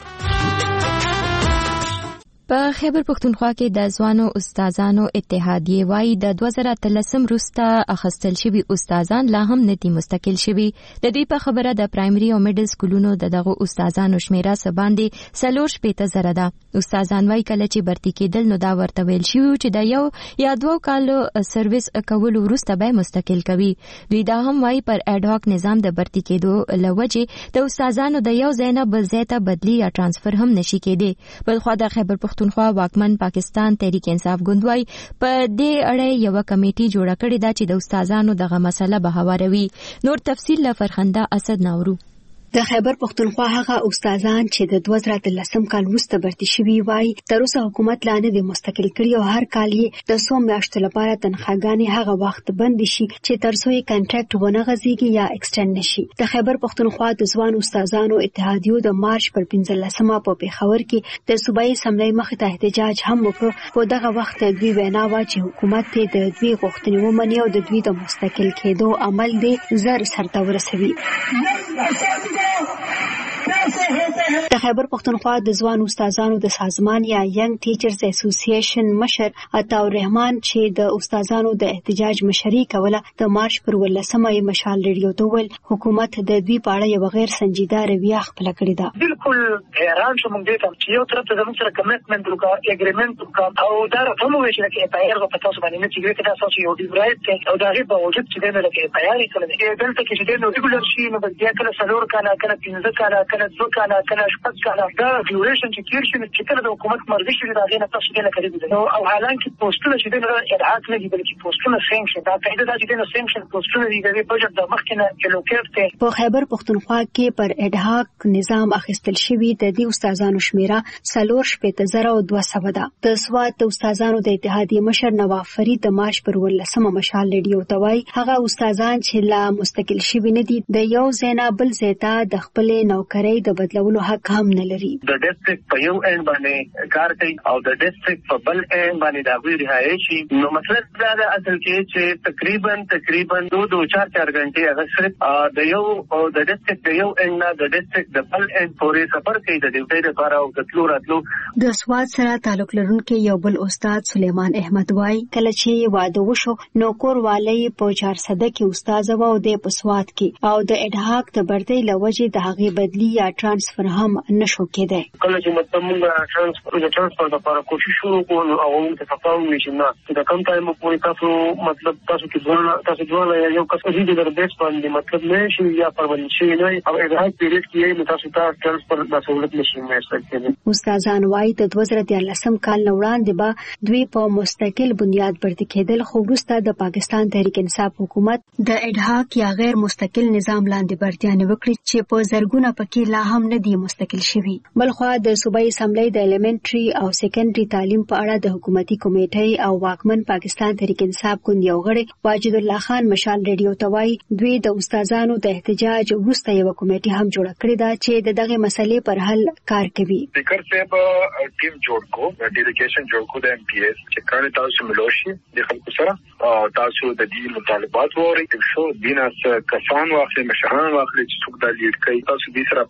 په خیبر پختونخوا کې د ځوانو استادانو اتحادیه وايي د دوه زره اتلسم وروسته اخیستل شوي استادان لا هم نه دي مستقل شوي. د دوی په خبره د پرایمري او میډل سکولونو د دغه استادانو شمیره څه باندې څلور شپېته زره ده. استادان وايي کله چې برتي کېدل نو دا ورته ویل شوي چې د یو یا دوه کالو سرویس کولو وروسته به مستقل کوي. دوی دا هم وايي پر اډ هاک نظام د برتي کېدو له وجې د استادانو د یو ځای نه بل ځای ته بدلی یا ترانسفر هم نشي کېدی. بلخوا د خیبر پختونخوا واکمن پاکستان تحریک انصاف ګوند وايي په دې اړه یو کمیټي جوړه کړې ده چې د استادانو دغه مسله به هواروي. نور تفصیل له فرخنده اسد ناورو. د خیبر پختونخوا هغه استادان چې د دوه زره اتلسم کال وروسته برتي شوي وای تر اوسه حکومت لا نه دی مستقل کړی او هر کال یې د څو میاشتو لپاره تنخواګانې هغه وخت بند شي چې تر څو یې کنټراکټ ونه غځيږي یا ایکسټند نشي. د خیبر پختونخوا د ځوان استادانو اتحادیو د مارچ پر پنځلسمه په پیښور کې د صوبایي اسمبلی مخې ته احتجاج هم وکړ. په دغه وخت دوی وینا وا چې حکومت ته د دوی غوښتنې ومني او د دوی د مستقل کېدو عمل دې زر سرته ورسوي. د خیبر پختونخوا د ځوان استادانو د سازمان یا ینګ ټیچرز اسوسییشن مشر عطا الرحمن چې د استادانو د احتجاج مشري کوله د مارچ پر ولسمه یې مشال ریډیو ته ویل حکومت د دوی په اړه یو غیر سنجیده رویه خپله کړې ده. بالکل حیران شوم دې ته چې یو طرف ته زموږ سره کمیټمنټ وکړه اګریمنټ وکړه او دا راته مو ویل چې اف آی آر په تاسو باندې نه چې دا تاسو یو ډیو رائټ او دا غي په وجود چې نه لکه اف آی آر کړل دلته کې چې نو ریګولر شي نو بیا کله څلور کاله کله پنځه کاله کله دوه کاله کله شپږ کاله دا ډیوریشن چې تیر شي چې کله د حکومت مرګ شي دا غي نه تاسو کې نه کړی نو او حالانکه پوسټونه چې نه ادعات نه دي بلکې پوسټونه سینکشن دا قاعده دا چې نه سینکشن پوسټونه دي د بجټ د مخکنه الوکیټ ته. په خیبر پختونخوا کې پر اډهاک نظام اخیستل شوی د دې استادانو شمیره څلور شپېته زره او دوه سوه ده. د سوات د استادانو د اتحادیې مشر نواف فرید د مارچ پر ولسمه مشال ریډیو ته وایي هغه استادان چې لا مستقل شوي نه دي د یو ځای نه بل ځای ته د خپلې نوکرۍ د بدلولو حق هم نه لري. د ډیسټریکټ په یو اند باندې کار کوي او د ډیسټریکټ په بل اند باندې دا وی رهایشي نو مطلب دا د اصل کې چې تقریبا تقریبا دو دو چار چار غنټې هغه صرف د یو او د ډیسټریکټ د یو اند نه د ډیسټریکټ د بل اند پورې سفر کوي د ډیوټي لپاره او د تلو راتلو. د سواد سره تعلق لرونکي یو بل استاد سلیمان احمد وای کله چې واده وشو نو کور والی په چار صده کې استاد و او د پسواد کې او د اډهاک د برتۍ لوجې د هغې بدلی یا ترانسفر هم نشو کېدای. کله چې مطلب موږ ترانسفر د ترانسفر لپاره کوشش وکړو او موږ ته تفاهم نشي نه د کوم ټایم پورې تاسو مطلب تاسو کې ځوان تاسو ځوان یو کس چې د بیس باندې مطلب نه شي یا پرول شي نه او اډهاک پیریډ کې نو تاسو ته ترانسفر د سہولت نشي میسر کېدای. استادان وايي د دوه زره دیارلسم کال نه وړاندې به دوی په مستقل بنیاد برتي کېدل خو وروسته د پاکستان تحریک انصاف حکومت د اډهاک یا غیر مستقل نظام لاندې برتیانه وکړي چې په زرګونه پکې لا هم نه دي مستقل شوي. بلخوا د صوبایي اسمبلی د الیمنټري او سیکنډري تعلیم په اړه د حکومتي کمیټې او واکمن پاکستان تحریک انصاف ګوند یو غړی واجد الله خان مشال ریډیو ته وایي دوی د استادانو د احتجاج وروسته یو کمیټه هم جوړه کړې ده چې د دغه مسلې پر حل کار کوي. سپیکر صاحب ټیم جوړ کو ډیلیګیشن جوړ کو د ایم پی ایس چې کله تاسو ملوشي د خلکو سره تاسو د دې مطالبات ووري شو دیناس کسان واخلي مشران واخلي چې څوک د لیډ کوي تاسو دې سره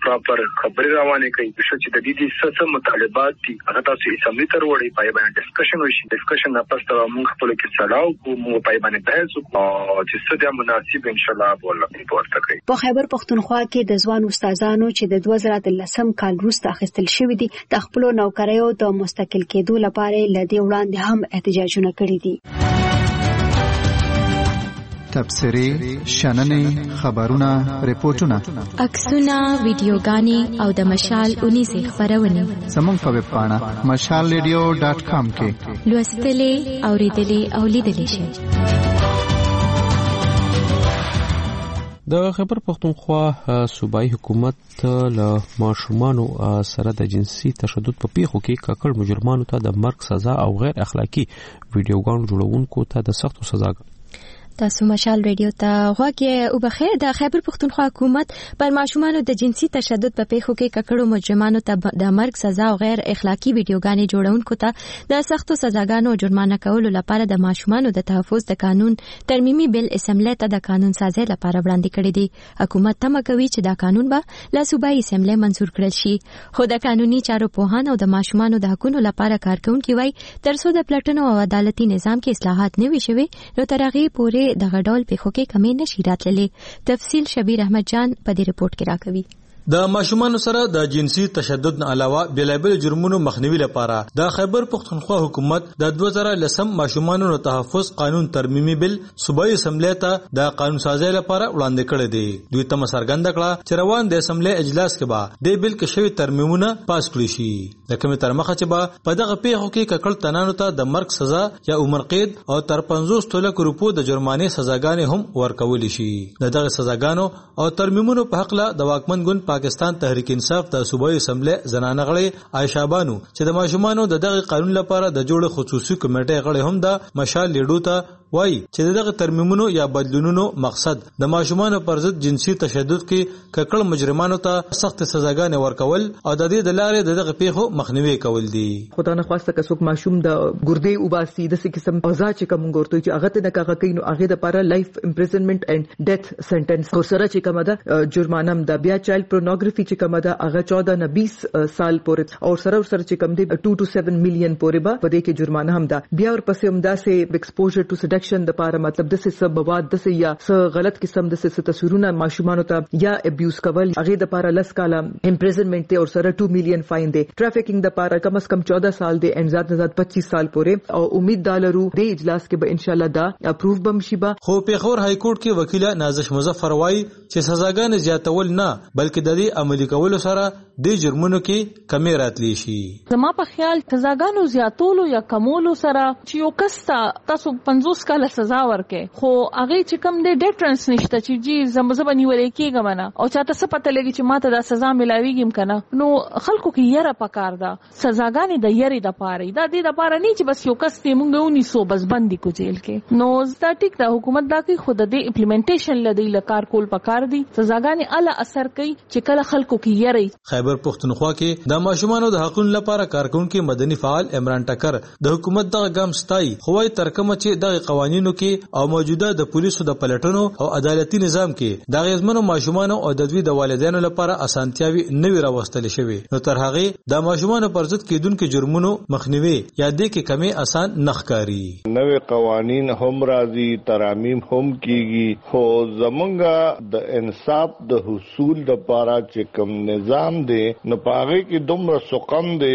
پراپر خبري روانه کوي چې د دې د څه مطالبات دي هغه تاسو اسمبلی ته وړي پای باندې ډسکشن وشي ډسکشن نه پس ته موږ خپل کې سلاو کوو پای باندې بحث وکړو چې څه د مناسب ان شاء الله بوله ورته کوي. په خیبر پختونخوا کې د ځوان استادانو چې د دوه زره اتلسم کال وروسته اخیستل شوی دي د خپل نوکریو د مستقل کېدو لپاره لدی وړاندې هم احتجاجونه کړي دي. تبصرې، شننې، خبرونه، ریپورتونه، عکسونه، ویډیوګانې او د مشال اونیزې خبرونه زموږ په ویب پاڼه مشال ریډیو ډاټ کام کې لوستلې، اوریدلې او لیدلې شئ. د خیبر پختونخوا صوبایي حکومت له ماشومانو سره د جنسي تشدد په پیښو کې ککړ مجرمانو ته د مرګ سزا او غیر اخلاقی ویډیوګانو جوړونکو ته د سختو سزاګانو تاسو مشال ریډیو ته غواړئ او بخیر د خیبر پختونخوا حکومت پر ماشومانو د جنسي تشدد په پیښو کې ککړو مجرمانو ته د مرګ سزا او غیر اخلاقی ویډیوګانې جوړونکو ته د سختو سزاګانو جرمانه کولو لپاره د ماشومانو د تحفظ د قانون ترمیمي بل اسمبلی ته د قانون سازي لپاره وړاندې کړی دی. حکومت تمه کوي چې دا قانون به له صوبایي اسمبلی منزور کړل شي، خو د قانوني چارو پوهان او د ماشومانو د حقوقو لپاره کارکونکي وایي ترڅو د پلټنو او عدالتي نظام کې اصلاحات نه وي شوي نو تر هغې پورې دغه ډول پیښو کې کمی نشي راتللی. تفصیل شبیر احمد جان په دې رپورت کې راکوي. د ماشومانو سره د جنسي تشدد نه علاوه بېلابېل جرمونو مخنیوي لپاره د خیبر پختونخوا حکومت د دوه زره لسم ماشومانو تحفظ قانون ترمیمي بل صوبایي اسمبلی ته د قانون سازي لپاره وړاندې کړی دی. دوی ته څرګنده کړه چې روان د اسمبلی اجلاس کې به د بل کې شوی ترمیمونه پاس کړي شي، د کومې تر مخه چې به په دغه پیښو کې ککړ تنانو ته د مرګ سزا یا عمر قید او تر پنځوس لک روپو د جرمانې سزاګانې هم ورکول شي. دغه سزاګانو او ترمیمونو په حق له د واکمن ګوند پاکستان تحریک انصاف د صوبایي اسمبلی زنانه غړي عائشہ بانو چې د ماشومانو د دغه قانون لپاره د جوړ خصوصي کمیټې غړي هم د مشال لیډو ته وایي چې دغه ترمیمونو یا بدلونونو مقصد د ماشومانو پر ضد جنسي تشدد کې ککړ مجرمانو ته سخت سزاګانې ورکول او د دې د لارې دغه پیښو مخنیوي کول دي. خدای نه خواسته که څوک ماشوم د ګردې وباسي د څه قسم سزا چې کوم ګورته چې هغه ته نه کاغه کین او هغه د لپاره لایف امپریزنمنت اینڈ ډیث سنټنس او سره چې کومه ده جرمانه د بیا چایلډ پورنوګرافي چې کومه ده هغه چودہ نه بیس سال پورې او سره سره چې کوم دی ټو ټو سیون میلیون پورې به په دې کې جرمانه هم ده. بیا ورپسې هم دا سه ایکسپوژر ټو سیډکشن د لپاره مطلب د څه مواد د څه یا څه غلط قسم د څه تصویرونه ماشومانو ته یا ابیوز کول هغه د لپاره لس کاله امپریزنمنت او سره ټو میلیون فاین دی. ټرافیکینګ د لپاره کم از کم چودہ سال دی ان ذات نزاد پچیس سال پورې او امید دالرو د اجلاس کې به ان شاء الله دا اپروو بم شي. با خو پیښور های کورټ کې وکیل نازش مظفر وایي چې سزاګان زیاتول نه بلکې د دې عملي کولو سره د جرمونو کې کمی راتلی شي. زما په خیال سزاګانو زیاتولو یا کمولو سره چې یو کس تاسو پنځوس کاله سزا ورکې خو هغه چې کم دی ډیټرنس نشته چې جی زمزبه نیولې کېږم نه او چاته څه پته لګي چې ماته دا سزا ملاويږم کنه نو خلکو کې یره پکار ده. سزاګانې د یری د پاره دا د لپاره نه چې بس یو کس ته مونږ ونی سو بس بندي کو جیل کې نو سټاټیک د حکومت دا کې خود د امپلیمنټیشن لدی لکار کول پکار دي. سزاګانې اله اثر کوي چې کله خلکو کې یری. خیبر پختونخوا کې د ماشومانو د حقوقو لپاره کارکونکو مدني فعال عمران ټکر د حکومت دغه ګام ستای خوای ترکمه چې دغه قوانینو کې او موجوده د پولیسو د پلټنو او عدالتي نظام کې د غیزمنو ماشومانو او د دوی د والدینو لپاره اسانتیاوي نوي راوستل شوی نو تر هغه د ماشومانو پر ضد کېدونکو جرمونو مخنیوي یا د کې کمی آسان نخکاری. نوې قوانین هم راځي ترامیم هم کیږي خو زمونږه د انصاف د حصول د لپاره چې کوم نظام دی نو پاره کې دومره سقم دی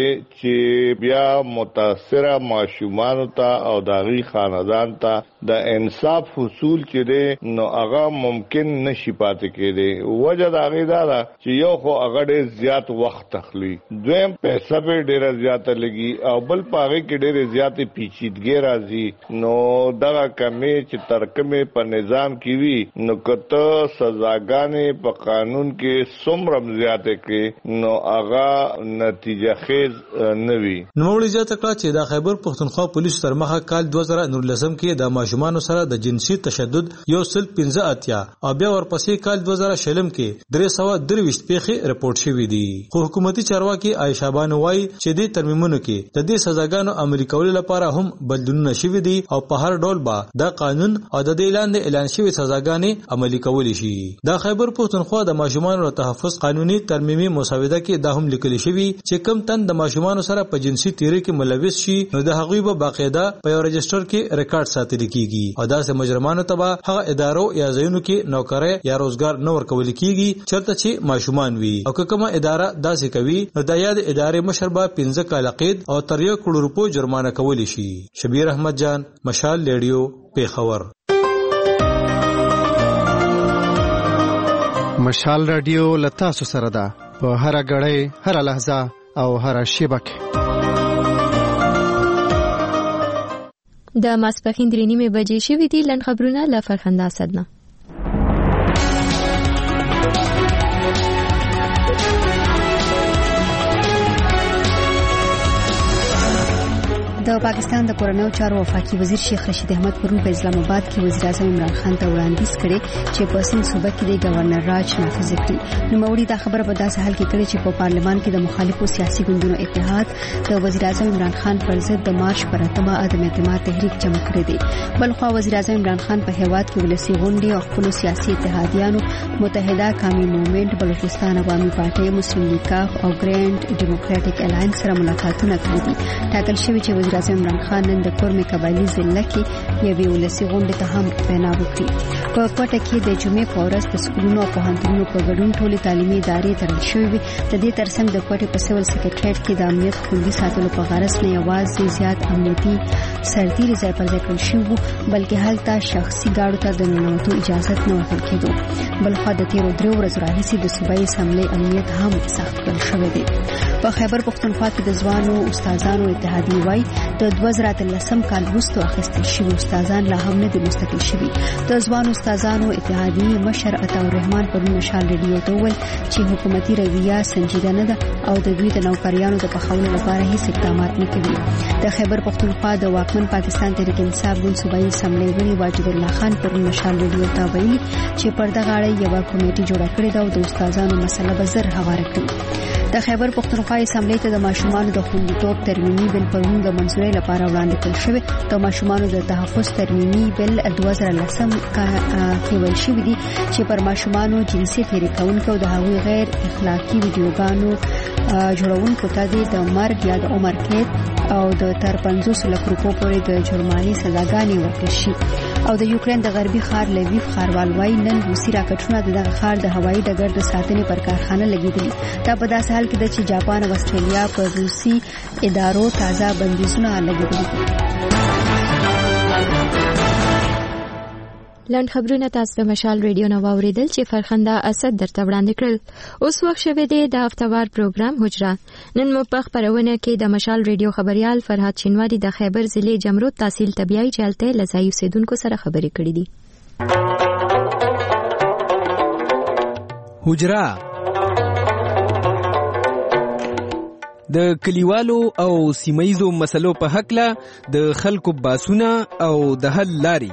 چې بیا متاثره ماشومانو ته او داغي خاندان ته د انصاف حصول چې دی نو هغه ممکن نشي پاتې کېدی. وجه دا غي دا چې یو خو هغه ډېر زیات وخت تخلي دویم پیسې به ډېر زیات لګي او بل پاره کې ډېر زیات پیچیدګي راځي نو دا کمی چې ترکمه په نظام کې وي نو کته سزاګانې په قانون کې څومره زیاته کې نو هغه نتیجه خیز نه وي. نو وړي ځکه چې د خیبر پختونخوا پولیس تر مخه کال دوه زره نولسم کې د ماشومان سره د جنسي تشدد یو سل پنځه اتیا او بیا ورپسې کال دوه زره شلم کې درې سوه درویشت پیښې رپورټ شوې دي. خو حکومتي چارواکي عایشه بانو وايي چې د ترمیمونو کې د دې سزاګانو عملي کولو لپاره هم بدلونونه شوي دي او په هر ډول به دا قانون او د دې لاندې اعلان شوی سزاګانې عملي کولی شي. د خیبر پښتونخوا د ماشومان تحفظ قانوني ترمیمي مسوده کې دا هم لیکل شوی چې کم تن د ماشومان سره په جنسي تیری کې ملوث شي نو د هغوی به باقاعده په یو رجستر کې ریکارډ ساتل کیږي او داسې مجرمانو ته به هغه ادارو یا ځایونو کې نوکری یا روزګار نه ورکول کیږي چرته چې ماشومان وي او که کومه اداره داسې کوي نو د یاد ادارې مشر به پنځه کاله قید او تر یو کروڑ روپو جرمانه کولی شي. شبیر احمد جان، مشال ریډیو، پیښور. مشال ریډیو لتا سو سره ده په هر غړې هر لحظه او هر شیبه کې. د ماسپخین درې نیمې بجې شوې دي. لنډ خبرونه له فرخنده اسدنه. د پاکستان د کورنیو چارو وفاقي وزیر شیخ رشید احمد پرون په اسلام آباد کې وزیر اعظم عمران خان ته وړاندیز کړي چې په سند صوبه کې د گورنر راج نافذ کړي. نو موري دا خبره په داسې حال کې کړي چې په پارلمان کې د مخالفو سیاسي ګوندونو اتحاد د وزیر اعظم عمران خان پر ضد د مارچ پر اتمه عدم اعتماد تحریک جمع کړی دی. بلخو وزیر اعظم عمران خان په هیواد کې ولسی غونډې او خپل سیاسي اتحادیانو متحده قومي موومېنټ، بلوچستان عوامي پارټي، مسلم لیگ او ګرینډ ډیموکراټک الاینس سره ملاقاتونه کړي دي. ټاکل شوی چې وزیر اعظم عمران خان نن د کورمې قبایلی ضلع کې یوې ولسي غونډې ته هم وینا وکړي. په کوټه کې د جمعې په ورځ د سکولونو او پوهنتونونو په ګډون ټولې تعلیمي ادارې تړل شوې وي. د دې ترڅنګ د کوټې په سیول سکریټریټ کې د امنیت خوندي ساتلو په غرض نه یوازې زیات امنیتي سرتیري ځای پر ځای کړل شوي وو بلکې هلته شخصي ګاډو ته د ننوتو اجازه نه ورکړل کېدو. بلخوا د تیرو درې ورځو راهیسې د صوبایي اسامبلۍ امنیت هم سخت کړل شوی دی. په خیبر پښتونخوا کې د ځوانو استادانو اتحادیې وایي د دوه زره اتلسم کال وروسته اخیستل شوي استادان لا هم نه دي مستقل شوي. د ځوانو استادانو اتحادیې مشر عطاالرحمن پرون مشال ریډیو ته وویل چې حکومتي رویه سنجیده نه ده او د دوی د نوکریانو د پخولو لپاره هیڅ اقدامات نه کوي. د خیبر پښتونخوا د واکمن پاکستان تحریک انصاف ګوند صوبایي اسامبلۍ غړي واجد الله خان پرون مشال ریډیو ته ویلي چې پر دغه اړه یوه کمیټه جوړه کړې ده او د استادانو مسله به زر هواره کړي. د خیبر پښتونخوا اسامبلۍ ته د ماشومانو د خوندیتوب ترمیمي بل پرون د منځورۍ لپاره وړاندې کړل شوی. د ماشومانو د تحفظ ترمیمي بل دوه زره لسم کې ویل شوي دي چې پر ماشومانو جنسي تیری کوونکو او د هغوی غیر اخلاقي ویډیوګانو جوړونکو ته د مرګ یا د عمر قید او د تر پنځوس لک روپو پورې د جرمانې سزاګانې ورکړل شي. او د یوکرين د غربي ښار لویف ښاروال وايي نن روسي راکټونه د دغه ښار د هوایي ډګر د ساتنې پر کارخانه لګیدلي. دا په داسې حال کې ده چې جاپان او استرالیا پر روسي ادارو تازه بندیزونه لګیدلي دي. لاند خبرونه تاسو د مشال ریډیو نو اوریدل چې فرخنده اسد درته وړاندې کړل. اوس وخت شوه دی د هفتوار پروګرام حجره. نن مو په خبرونه کې د مشال ریډیو خبريال فرهاد شینواری د خیبر ضلع جمرود تحصیل طبيعي چالتې لزایو سیدونکو سره خبرې کړې دي. حجره د کلیوالو او سیمایزو مسلو په حق له د خلکو باسونه او د حل لاري.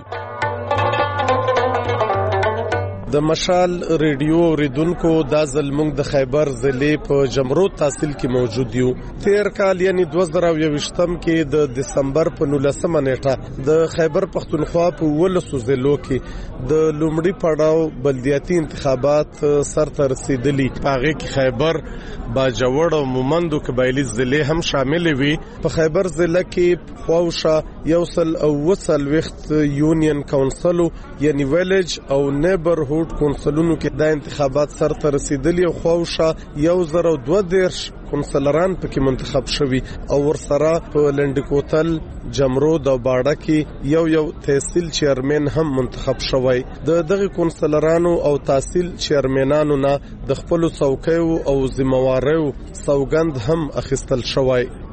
د مشال ریډیو اوریدونکو دا زلمنګ د خیبر ضلع په جمرود تحصیل کې موجود یو. تیر کال یعنی دوه زره یوویشتم کې د دسمبر په نولسمه نیټه د خیبر پښتونخوا په ولسو ضلعو کې د لومړي پړاو بلدیاتي انتخابات سرته رسیدلي. هغه کې خیبر، باجوړ او مومندو قبایلی ضلع هم شامل وي. په خیبر ضلع کې خواوشه یوسل او وسل وخت یونین کونسل یعنی ویلیج او نیبرهود کونسلونو کې د انتخابات سرته رسیدلي او خواوشه یو زر او دوه دیرش کونسلران پکې منتخب شوي او ورسره په لنډکوتل، جمرود او باړه کې یو یو تحصیل چیرمن هم منتخب شوی. د دغه کونسلرانو او تحصیل چیرمنانو نه د خپل څوکیو او ذمہواریو سوګند هم اخیستل شوی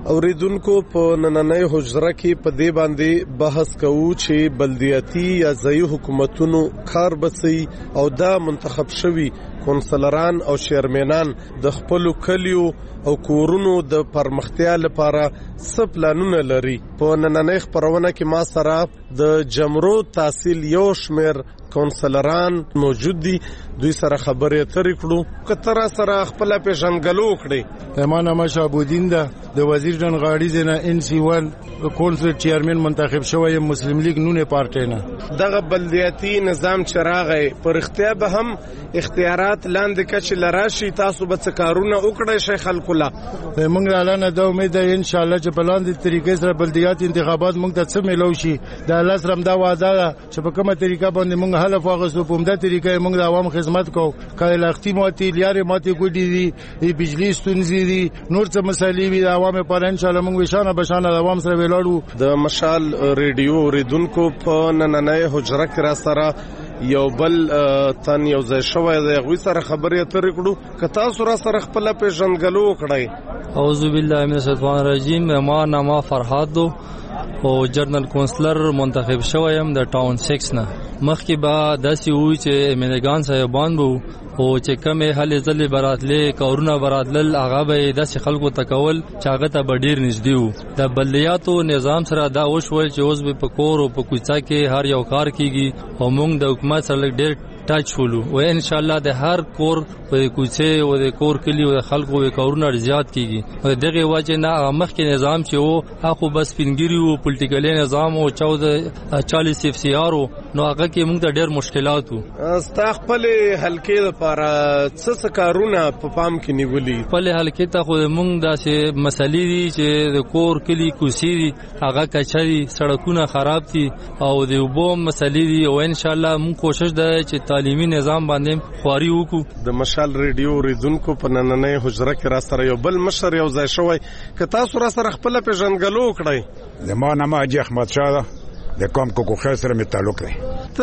اوریدونکو په نننۍ حجره کې په دې باندې بحث کوو چې بلدیاتي یا ځایي حکومتونو کار بسي او دا منتخب شوي کونسلران او چیرمنان د خپل کلیو او کورونو د پرمختیا لپاره څه پلانونه لري. په نننۍ خبرونه کې ما سره د جمرو تحصیل یو شمیر کونسلران موجود دي، دوی سره خبرې اترې کړو. کتر سره خپل پیژنګلو کړي. ایمان مشابودین ده د وزیر جان غاړي زنه ان سی ون کونسل چیرمن منتخب شوی مسلم لیگ نونه پارټي نه. دغه بلدیاتي نظام چراغي پر اختیار به هم اختیارات لاندې کچ لراشي، تاسو به څه کارونه وکړئ شیخ الکلا؟ موږ اعلان ده امید ده ان شاء الله چې په لاندې طریقې سره بلدیات انتخابات موږ ته څه ملو شي. د الله سره دا وعده ده چې په کومه طریقه باندې موږ هدف واغسو، په همدا طریقې موږ د عوام خدمت کوو. کله لختي ماتي لیارې ماتي ګډي دي، بجلی ستونزې دي، نور څه مسالې وي د عوام پر ان شاء الله موږ وشانه بشانه د عوام سره ولاړو. د مشال ریډیو ریدونکو په نننۍ حجره کې را سره یو بل تن یو ځای شوی دی، غوي سره خبرې اترې کړو. که تاسو را سره خپل پیژنګلو وکړئ. اعوذ بالله من الشیطان الرجیم. ما نامه فرهاد دو او جرنل کونسلر منتخب شویم د ټاون سکس نه. مخکې به داسې وو چې امینګان صاحبان وو او چې کمې هلې ځلې براتلې کارونه براتلل هغه به داسې خلکو ته کول چې هغه ته به ډېر نږدې وو. د بلدیاتو نظام سره دا وشول چې اوس به په کور او په کوڅه کې هر یو کار کیږي او موږ د حکومت سره ډېر ټاچ شولو و ان شاء الله د هر کور په کوڅه او د کور کلی او د خلکو په کارونه زیات کیږي. او دغه وجه نه مخکې نظام چې وو هغه بس پینګری او پولیټیکل نظام او چودہ چالیس اف سی آر نو هغه کې موږ ته ډېر مشکلات وو. ستا خپل حلقې لپاره څه څه کارونه په پام کې نیولي؟ خپل حلقې ته خو موږ داسې مسلې دي چې د کور کلی کوڅې دي هغه کچري سړکونه خراب دي او د اوبو مسلې دي او ان شاء الله موږ کوشش ده چې تعلیمي نظام باندې خواري وکړو. د مشال ریډیو ریدونکو په نننۍ حجره کې را سره یو بل مشر یو ځای شوی. که تاسو را سره خپل پیژنګلو وکړئ. زما نامه حاجي احمد شاه ده، د قوم کوکو خیر سره می تعلق دی.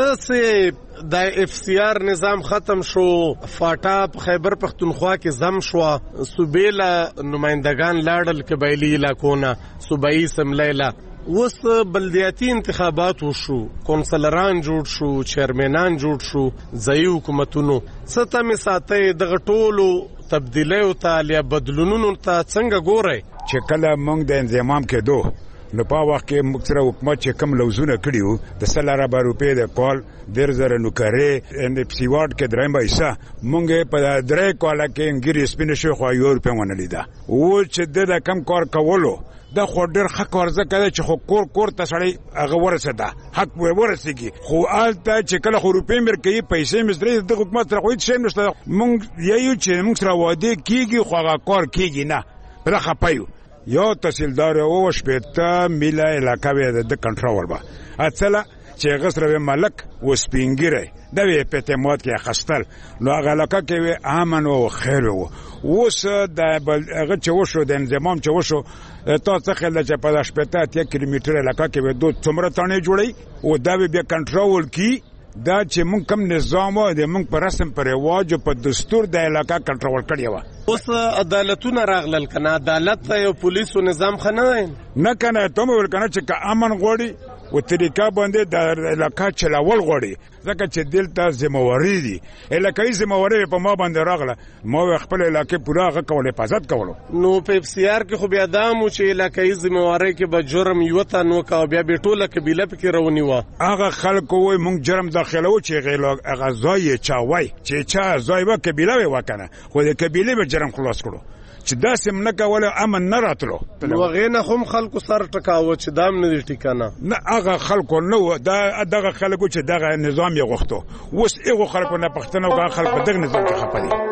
تاسو د اف سی آر نظام ختم شو، فاټا په خیبر پختونخوا کې زم شو، صوبېلا نمائندگان لاړل قبایلی علاقونه، صوبایي سملیلا. اوس بلدیاتي انتخابات وشو، کونسلران جوړ شو، چیرمنان جوړ شو، ځایي حکومتونو. څه تمې ساتئ دغه ټولو تبدیلیو ته یا بدلونونو ته څنګه ګورئ؟ چې کله موږ د انضمام کېدو نو په وخت کې موږ سره حکومت چې کم لوزونه کړي وو د سل اربه روپۍ د کال ډېر زره نوکرې ان اف سی وارډ کې درېیم پیسه موږ په درې کاله کې انګریز سپینې شو خو یو روپۍ ونه لیده. او چې د کم کار کولو دا خو ډېر حق ورزه کوي چې خو کور کور ته سړی هغه ورسېده حق به ورسېږي. خو هلته چې کله خو روپۍ مې ورکوي پیسې مې درې د حکومت سره خو هېڅ شی نشته. موږ یو چې موږ سره واده کېږي خو هغه کار کېږي نه، په دغه خفه یو. یو تحصیلدار او شپېته میله علاقه به د کنټرول به اڅله چې غسر به ملک و سپینګری دا وی په اعتماد کې خستل نو هغه علاقه کې امن او خیر وو. اوس د هغه چې وشو د انضمام چې وشو تاسو خل چې په شپېته یک کیلومتر علاقه کې به دوه څومره تانه جوړي او دا به کنټرول کی. دا چې مونږ کم نظام او د مونږ پر رسم پر رواج او په دستور د علاقه کنټرول کړی و. اوس عدالتونه راغلل کنه، عدالت یو پولیسو نظام خنه نه کنه ته مې ورکنه چې امن غوړي او طریقه باندې د علاقه چلاول غوړي ځکه چې دلته ذمہواری دي. علاقې ذمہواری په ما باندې راغله، ما خپل علاقې پورا غ کولې حفاظت کولو. نو په اف سی آر کې خو بیا دامو چې علاقې ذمہواری کې به جرم یو تا نو کا بیا به ټوله قبيله پکې رونی و. هغه خلکو وای مونږ جرم داخلو چې غیلا غزای چا وای چې چا زای و قبيله و کنه خو د قبيله به جرم خلاص کړو چې داسې نه کوله امن نه راتلو. نو غینه هم خلکو سر ټکاوه چې دام نه دي ټیکانه نه هغه خلکو نو دا دغه خلکو چې دغه نظام یې غوښتو. اوس هغه خلکو نه پښتنه او خلک په دغه نظام کې خپل دي.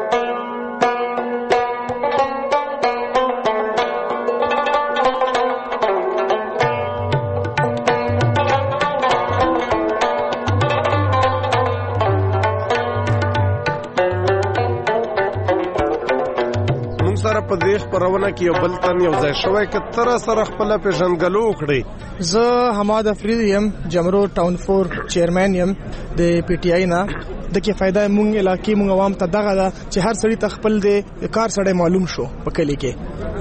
په دې خبرونه کې یو بل تن یو ځای شوی کتر سره خپل پیژنګلو وکړي. زه حماد افریدی یم، جمرو ټاون فور چیرمن یم د پی ټی آی نه. د کې فائدہ مونږ علاقې مونږ عوام ته دغه ده چې هر سړی ته خپل د کار سره معلوم شو په کلی کې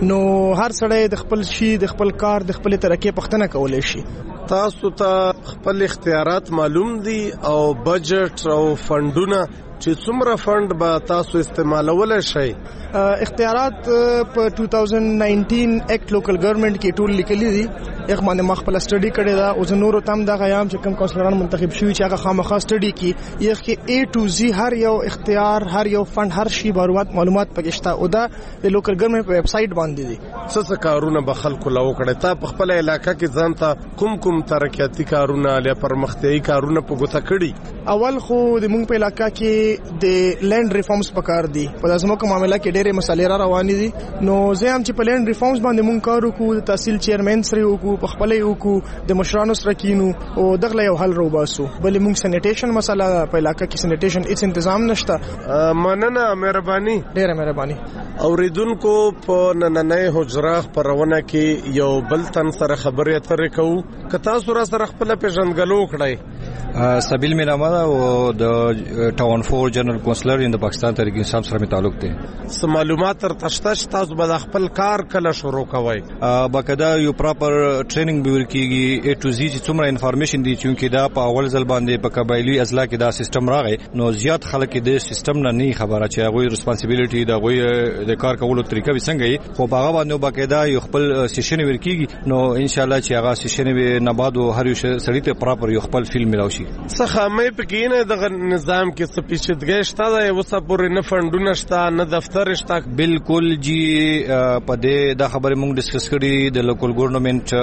نو هر سړی د خپل شي د خپل کار د خپل ترقی پختنه کولای شي. تاسو ته خپل اختیارات معلوم دي او بجټ او فندونه چې څومره فند به تاسو استعمالولای شئ؟ اختیارات په دوه هزار نولس اکټ لوکل ګورنمنت کې ټول لیکلي دي. یغه باندې مخبل سټډي کړی دا او زه نور تم دا غیام چې کوم کونسلران منتخب شوي چې هغه خامخا سټډي کی یغه کې A to Z هر یو اختیار هر یو فند هر شی معلومات معلومات پکښتا او دا د لوکل ګورنمنت په ویب سټ باندې دي. څه څه کارونه به خلکو لا وکړي؟ تا په خپل علاقې کې ځان ته کوم کوم ترقیاتي کارونه یا پرمختیایي کارونه په ګوته کړي؟ اول خو د مونږ په علاقې کې د لینډ ریفارمز پکار دي. په داسمو کوم معاملې کې ډېرې مسالې را روانې دي. نو زه هم چې په لینډ ریفارمز باندې مونږ کار وکړو، د تحصیل چیرمن سره وکړو، په خپلې وکړو، د مشرانو سره کینو او دغه یو حل روباسو. بلې مونږ سینیټیشن مسله په علاقې کې سینیټیشن هیڅ تنظیم نشته. مننه، مهرباني، ډېره مهرباني. اوریدونکو په نننۍ حجره خبرونه کې یو بل تن سره خبرې اترې کوو. که تاسو را سره خپل پیژندګلو وکړئ. سبیل می نامه ده او د ټاون فور جنرال کونسلر ان د پاکستان تحریک انصاف سره می تعلق دی. سم معلومات تر تشته تاسو به خپل کار کله شروع کوئ؟ باقاعده یو پراپر ټریننګ به ورکیږي A to Z چې څومره انفارمیشن دي، چې دا په اول ځل باندې په قبایلی اضلاع کې دا سیستم راغی. نو زیات خلک د سیستم نه نه خبره چې هغه ریسپانسیبিলিټي دا غوي د کار کولو طریقه وسنګ وي، خو هغه باندې باقاعده یو خپل سیشن ورکیږي. نو ان شاء الله چې هغه سیشن به نه بعد هر یو سړی ته پراپر یو خپل فیلم ملاوي. څه خامې پکې نه د نظام کې څه پیچیدګي شته ده، اوسه پورې نه فندونه شته نه دفتر شته؟ بالکل جی، په دې د خبرې موږ ډیسکس کړي، د لوکل ګورنمنت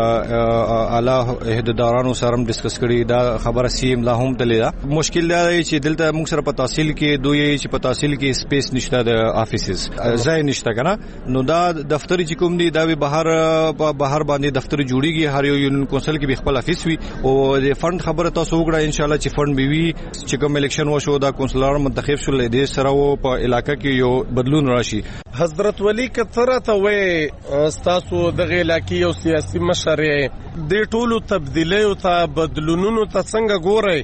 اعلی عہدیدارانو سره هم ډیسکس کړي. دا خبره سیم لا هم تللی ده. مشکل دا دی چې دلته موږ سره په تحصیل کې دوی چې په تحصیل کې سپیس نشته، د افیسز ځای نشته کنه. نو دا دفتر چې کوم دی دا به بهر بهر باندې دفتر جوړیږي، هر یو یونین کونسل کې به خپل افیس وي. او د فند خبره تاسو وګړه ان شاء الله چې فند به وي، چې کوم الیکشن وشو دا کونسلر منتخب شول، دې سره و په علاقې کې یو بدلون راشي. حضرت ولی کثره ته وې تاسو دغه علاقې یو سیاسي مشرې د ټولو تبدیلیو ته بدلونونو ته څنګه ګورئ؟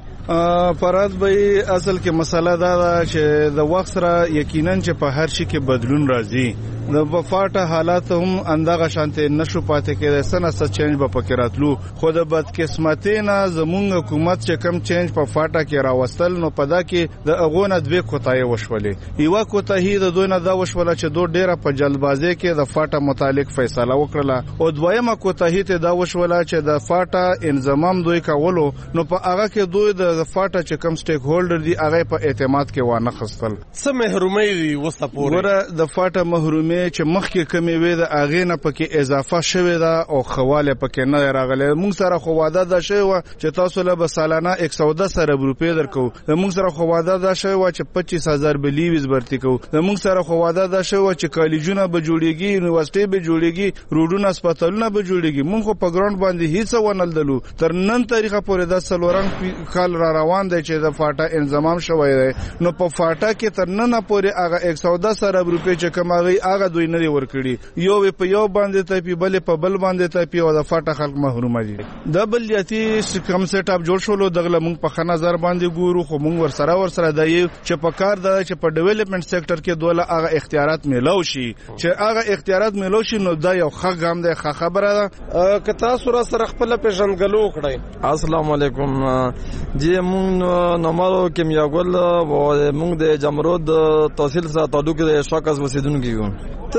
فراد به اصل کې مسله دا ده چې د وخت سره یقینا چې په هر شي کې بدلون راځي. د بفاټه حالات هم اندغه شانته نشو پاتې کېدای، سنه څه چینج به پکې راتلو. خو د بدقسمتۍ نه زمونږ حکومت چې کم چینج په فاټه کې راوستل، نو په دا کې د اغونه دوه کوتاهي وشولې. یو کوتاهي د دوی نه دا وشوله چې دوی ډیره په جلدبازي کې د فاټه متعلق فیصله وکړه، او دویمه کوتاهي ته دا وشوله چې د فاټه انضمام دوی کولو، نو په هغه کې دوی د فاټه چې کم سټیک هولډر دي هغه په اعتماد کې وانه خستل. څه محرومي دي وسه پورې؟ ګوره د فاټه محرومي چې مخکې کمی وې د اغې نه پکې اضافه شوې ده او خواله پکې نه راغله. موږ سره خو واده ده شوی و چې تاسو له سالانه یک سو دس روپۍ درکو. موږ سره خو واده ده شوی و چې پچیس هزار بلیویز برتی کو. موږ سره خو واده ده شوی و چې کالجونه به جوړیږي، یونیورسيټي به جوړیږي، روډونه هسپتالونه به جوړیږي. موږ خو په ګراوند باندې هیڅ ونل دلو. تر نن تاریخه پورې د سلورنګ کال را روان دی چې د فاټه انضمام شوی دی. نو په فاټه کې تر نن پورې هغه یک سو دس روپۍ چې کماغي هغه دوی نه ورکړي. یو په یو باندې ته پی بل په بل باندې ته پی او د فاټه خلک محروم دي. د بلیاتي کم سیټ اپ جوړ شولو دغه موږ په خنا نظر باندې ګورو، خو موږ ور سره ور سره د یو چې په کار د چې په ډیولپمنٹ سېکټر کې دوله هغه اختیارات میلو شي، چې هغه اختیارات میلو شي، نو دا یو ښه ګام دی، ښه خبره ده. که تاسو را سره خپل پیژنګلو کړئ. السلام علیکم جی، موږ نومارو کیمیاګل و موږ د جمرود تحصیل سره تعلق د شاکس وسیدونکو یو.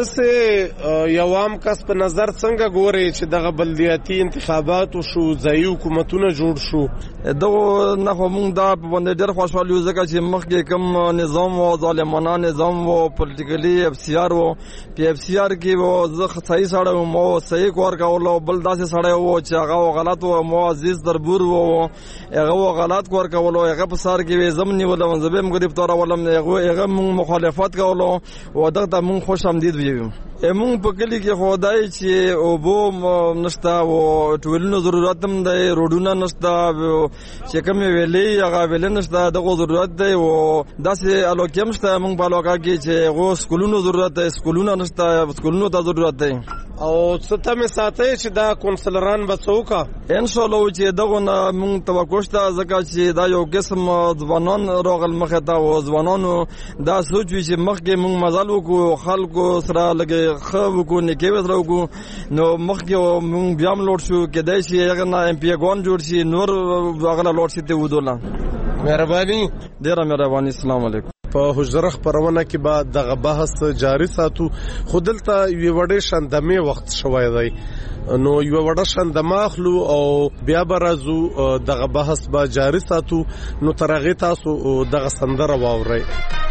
تاسو یو عام کس په نظر څنګه ګوري چې دغه بلدیاتي انتخابات شو، ځایي حکومتونه جوړ شو؟ دغه نه خو موږ دا په باندې ډېر خوشاله یو ځکه چې مخکې کوم نظام او ظالمانه نظام او پولیټیکلی اف سی آر او پی اف سی آر کې و زه صحیح سره مو صحیح کار کولو، بل داسې سره و چې هغه غلط و، مو عزیز دربور و هغه غلط کار کولو، هغه په سر کې زمنی ولا زبم گرفتار ولم هغه مخالفت کولو او دغه موږ خوش آمدید ویو. مونږ په کلی کې خدای چې او بو نشتا او ټولنو ضرورت هم دی، روډونه نشتا، چې کوم ویلې هغه ویلې نشتا، دغه ضرورت دی. او داسې الوکیم شته مونږ په علاقه کې چې غو سکولونو ضرورت دی، سکولونه نشتا، سکولونو ته ضرورت دی. او څه ته ساتي چې دا کونسلران به څوک ان شاء الله چې دغه مونږ توقع شته، ځکه چې دا یو قسم ځوانان راغل مخه ته او ځوانانو دا سوچ وي چې مخکې مونږ مزال وکړو، خلکو سره لګي خو کو نه کې وسره کو نو مخکې مونږ بیا هم لوټ شو کېدای شي هغه نه ایم پی ګون جوړ شي نور هغه لوټ شي ته ودولا مهرباني ډیره مهرباني السلام علیکم په حجره خبرونه کې بعد دغه بحث جاری ساتو خودلته یو وړې شندمه وخت شوی دی نو یو وړه شندمه اخلو او بیا برازو دغه بحث به جاری ساتو نو ترغه تاسو دغه سندره واورئ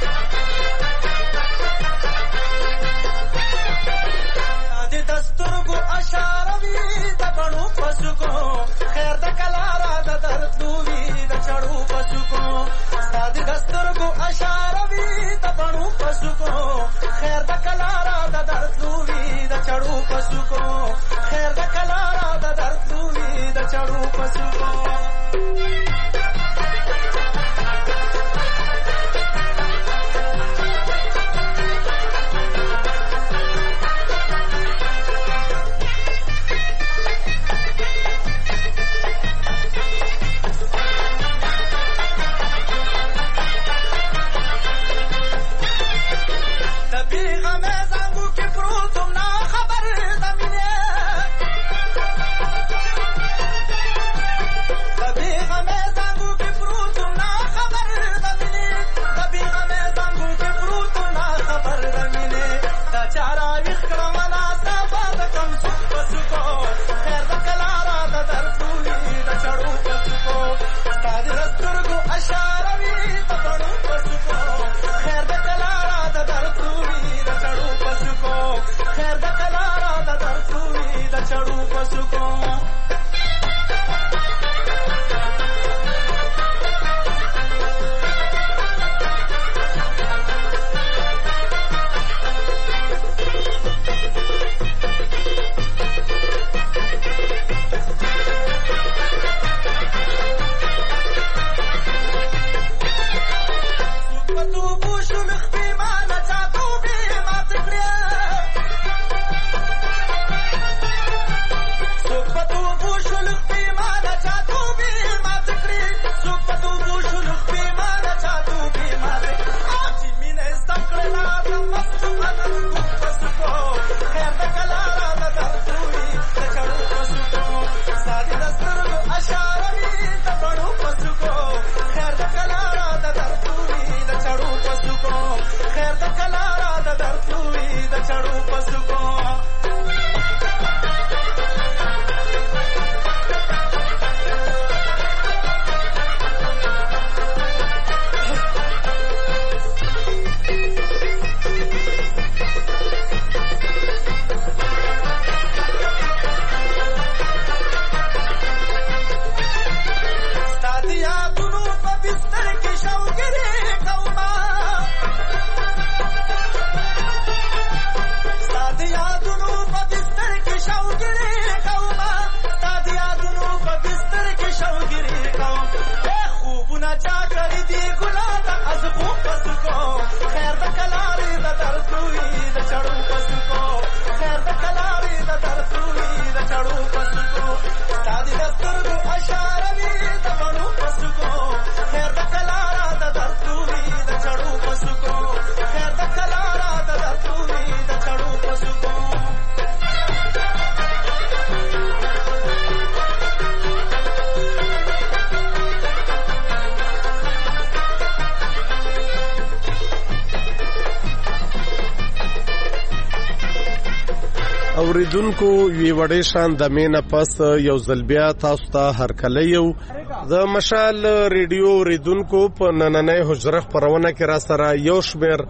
اوریدونکو وی وړې شان د مینه پس یو ځلبیا تاسو ته هرکلی یو د مشال ریډیو اوریدونکو په نننۍ حجره خبرونه کې را سره یو شمېر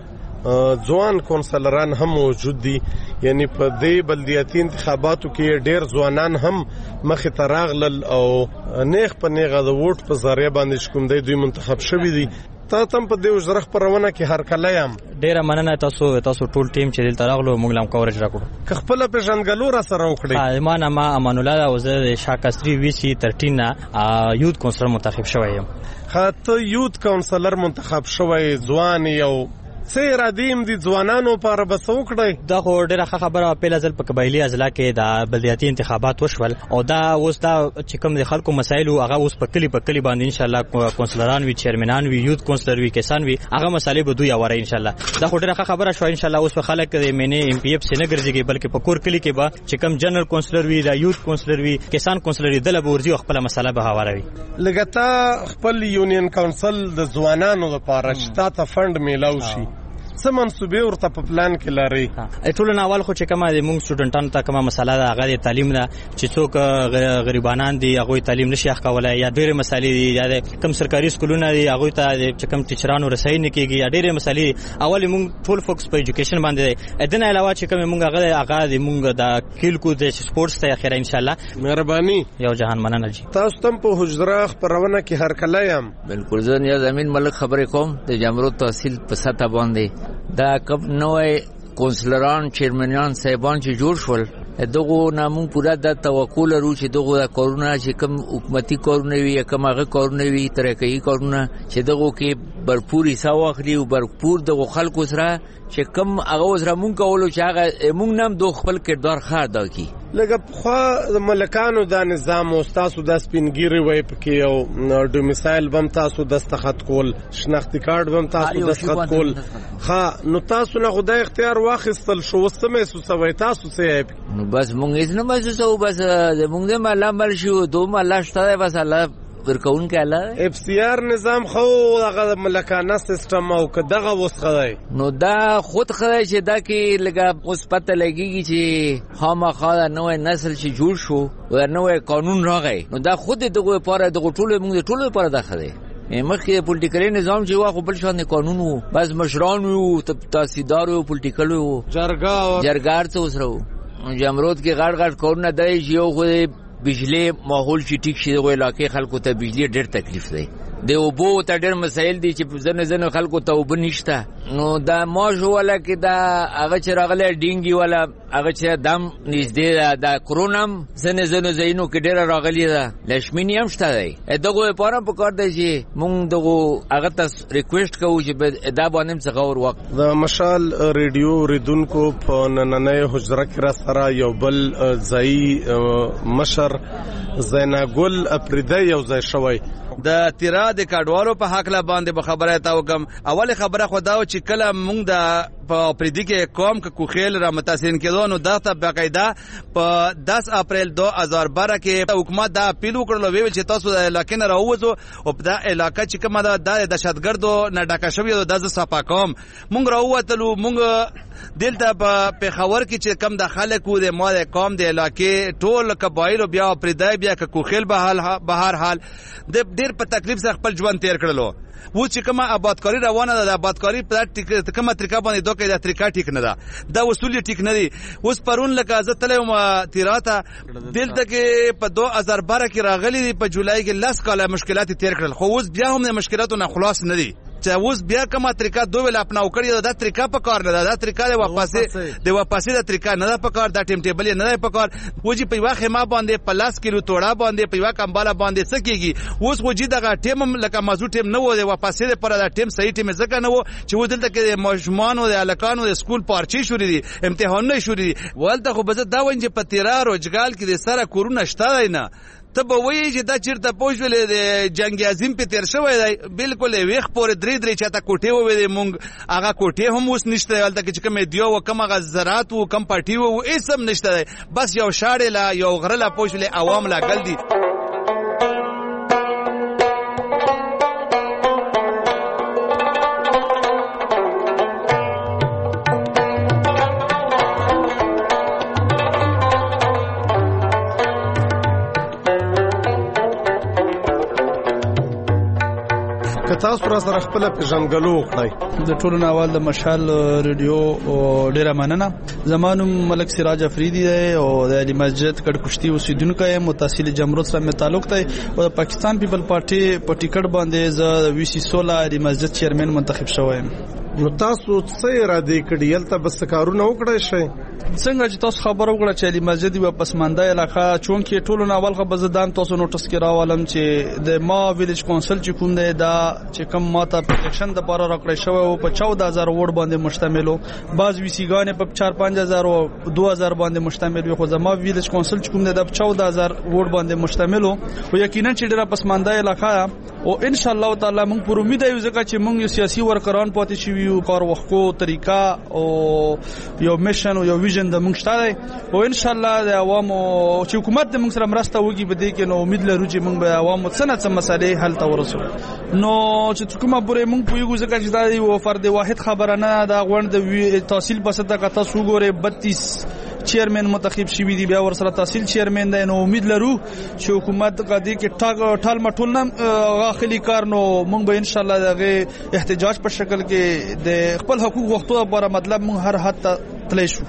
ځوان کونسلران هم موجود دي یعنی په دې بلدیاتي انتخاباتو کې ډېر ځوانان هم مخې ته راغلل او نیغ په نیغه د ووټ په ذریعه باندې چې کوم دی دوی منتخب شوي دي تا تم په دې حجره خبرونه کې هرکلی یم ډیره مننه تاسو تاسو ټول ټیم چې دلته راغلو موږ لم کورج راکړو که خپل پیژنګلو را سره وکړي ایمان ما امان الله او زه شاکستری وی سی ترټین یوت کونسلر منتخب شوی یم خاطر یوت کونسلر منتخب شوی ځوان یو څه ارادې دي ځوانانو لپاره بس وکړي؟ دا خو ډېره ښه خبره. پیل ځل په قبایلي اضلاع کې د بلدیاتي انتخابات وشول او دا اوس دا چې کوم د خلکو مسایل هغه اوس په کلی په کلی باندې ان شاء الله کونسلران وي، چیرمنان وي، یوت کونسلر وي، کسان وي، هغه مسایل به دوی اوري ان شاء الله. دا خو ډېره ښه خبره شو. ان شاء الله اوس په خلک د مینه ام پی اف سینه ګرځي بلکې په کور کلی کې به چې کوم جنرال کونسلر وي، دا یوت کونسلر وي، کسان کونسلر وي، دله به ورځي خپل مسله به هواروي. لګتا خپل یونین کونسل د ځوانانو لپاره چې تاسو فند میلاو شي څه منسوبې ورته په پلان کې لري؟ ټول نه اول خو چې کومه د موږ سټوډنټانو ته کومه مسله ده هغه د تعلیم ده چې څوک غریبانان دي هغه تعلیم نشي اخولای، یا ډېرې مسلې دي، یا کوم سرکاري سکولونه دي هغه ته چې کوم ټیچرانو رسۍ نه کیږي، یا ډېرې مسلې. اول موږ ټول فوکس په ایجوکیشن باندې دی. ادنه علاوه چې کوم موږ هغه هغه د موږ د کیل کو د سپورتس ته اخر ان شاء الله. مهرباني. یو جهان مننه جی. تاسو تم په حجره خبرونه کې هر کله یم. بالکل زه نیاز امین ملک خبرې کوم د جمرود تحصیل په سطح باندې. دا کب نوې کونسلران چیرمنان صاحبان چې جوړ شول دغه نامون پورا د توکل لرو چې دغه کارونه چې کوم حکومتي کارونه وي یا کوم هغه کارونه وي ترقی کارونه چې دغه کې برپور حساب واخلي او برپور دغه خلکو سره چې کوم هغه سره مونږ کولو چې هغه مونږ نام د خپل کردار ښه ادا کړي. لکه خو ملکانو دا نظام او تاسو د سپینګيري وای پکې او ډومیسایل بم تاسو دستخط کول، شناختی کارت بم تاسو دستخط کول. ها نو تاسو نه خدای اختیار واخیستل شو وسمه سوسوي تاسو سه نو بس مونږ هیڅ نه محسوسو. بس مونږ د مالا مل شو دوه مالا شته بس الله ورکون کاله اف سی آر نظام خو هغه ملکانه سیستم او کداغه وسخه نو دا خود خدای چې دا کې لګه اوس پته لګیږي چې خامخا نوې نسل چې جوړ شو او نوې قانون راغی نو دا خود دغه لپاره دغه ټول موږ ټول لپاره داخله مخکې پولیټیکل نظام چې واخو بل شان قانون وو بس مشران وو تاسیدار وو پولیټیکل وو جرګه جرګار څه وسرو جمرود کې غړ غړ کورونه دی چې یو خو بجلی ماحول چې ټیک شي د علاقې خلکو ته بجلی ډېر تکلیف دی د اوبو ته ډېر مسایل دي چې ځنه ځنه خلکو ته اوبه نشته نو دا ماژ ولا کې دا هغه چې راغلی ډینګي ولا هغه چې دم نږدې دا کرونم ځنه ځنه زینو کې ډېر راغلی ده لشمینی هم شته دی دغه لپاره په کار دی چې مونږ دغه هغه ته ریکویسټ کوو چې دا باندې څه غور وخت د مشال ریډیو ریدونکو په نننۍ حجره کې را سره یو بل ځای مشر زیناګل افریدی یو ځای شوی د تیرا د کډوالو په حق لا باندې به خبره تا وکم اول خبره خداو چې کله مونږ د په پریدي کې قوم کې کوخیل را متاثرین کېدو نو دا ته باقاعده په دس اپریل دو هزار بارہ کې حکومت دا اپیل وکړلو ویل چې تاسو د علاقې نه راوځو او په دا علاقې چې کومه ده د دهشتګردو نه ډکه شوې ده د صفا کوم مونږ راووتلو مونږ دلته په پیښور کې چې کم د خلکو د مال قوم د علاقې ټول قبایل بیا پریدای بیا کوخیل به حال به هر حال د ډېر په تکلیف سره خپل ژوند تیر کړلو و چې کومه آبادکاری روانه ده د آبادکاری په کومه طریقه باندې دوه کې د طریقه ټیک نه ده دا اصول ټیک نه دي اوس پرون لکه زه تلم تیراته دلته کې په دو هزار بارہ کې راغلي دي په جولای کې لاس کاله مشکلات تیر کړل خو اوس بیا هم د مشکلاتو نه خلاص نه دي چې اوس بیا کومه طریقه دوه ویل اپناو کړی دا طریقه په کار نه ده دا طریقه د واپسې د واپسې د طریقه نه ده په کار دا ټیم ټیبل نه ده په کار وږي په واخه ما باندې پلاس کیلو توړه باندې په واکه امباله باندې سکیږي اوس وږي دغه ټیم لکه مازو ټیم نه و د واپسې پر دا ټیم صحیح ټیم زکه نه و چې ودلته کې مجموعانو د الکانو د سکول پارچې شوري دي امتحانونه شوري دي ولته خو بزه دا ونجه په تیرار او جګال کې د سره کورونه شته نه ته به وایي چې دا چیرته پوښولې د جنگ عظیم په تیر شوی دی بالکل ویخ پورې درې درې چاته کوټې وې مونږ هغه کوټې هم اوس نشته ولته کې کوم دیو او کوم غزرات او کوم پټي او هیڅ هم نشته بس یو شاړې لا یو غره لا پوښلې عوام لا ګل دي تاسو را سره خپل پیژنګلو وکړئ د ټولو ناوال د مشال ریډیو ډیره مننه زمانو ملک سراج افریدی دی او د علی مسجد کډ کشتي اوسیدونکو یم متصل جمرود سره مې تعلق دی او د پاکستان پیپل پارټي په ټیکټ باندې ز وی سی سولا علی مسجد چیرمن منتخب شوم نو تاسو څه را دي کډیل ته بس کارونه وکړئ شي څنګه چې تاسو خبرو وکړه چې علي مسجد و پسمانده علاقہ چون کې ټولو ناول خو بزدان تاسو نوټس کې راولم چې د ما ویلیج کونسل چې کوم دی دا چې کوم ماته پروټیکشن د لپاره راکړی شوی او په چودہ هزار ووټ باندې مشتمل او بعض وی سی ګانې په چار پنځه هزار او دو هزار باندې مشتمل وي خو زما ویلیج کونسل چې کوم دی د چودہ هزار ووټ باندې مشتمل او یقینا چې ډیره پسمانده علاقہ او ان شاء الله تعالی موږ پر امید یو ځکه چې موږ سیاسي ورکران پاتې شو یو کار وختو طریقہ او یو میشن او یو ویژن د موږ شته او ان شاء الله د عوامو چې حکومت د موږ سره مرسته وکړي به دې کې نو امید لرو چې موږ به عوامو څنګه څه مسالې حل ته ورسو نو چې کومه پورې موږ پویګو ځکه چې دا یو فرد واحد خبره نه دا غوند د تحصیل په سطح کا تاسو ګوره بتیس چیرمن منتخب شوی دی بیا ور سره تحصیل چیرمن دی نو امید لرو چې حکومت قضیه کې ټال مټول نه غاخلي کار نو موږ به ان شاء الله دغه احتجاج په شکل کې د خپل حقوق وختو لپاره مطلب موږ هر حد تللی شو.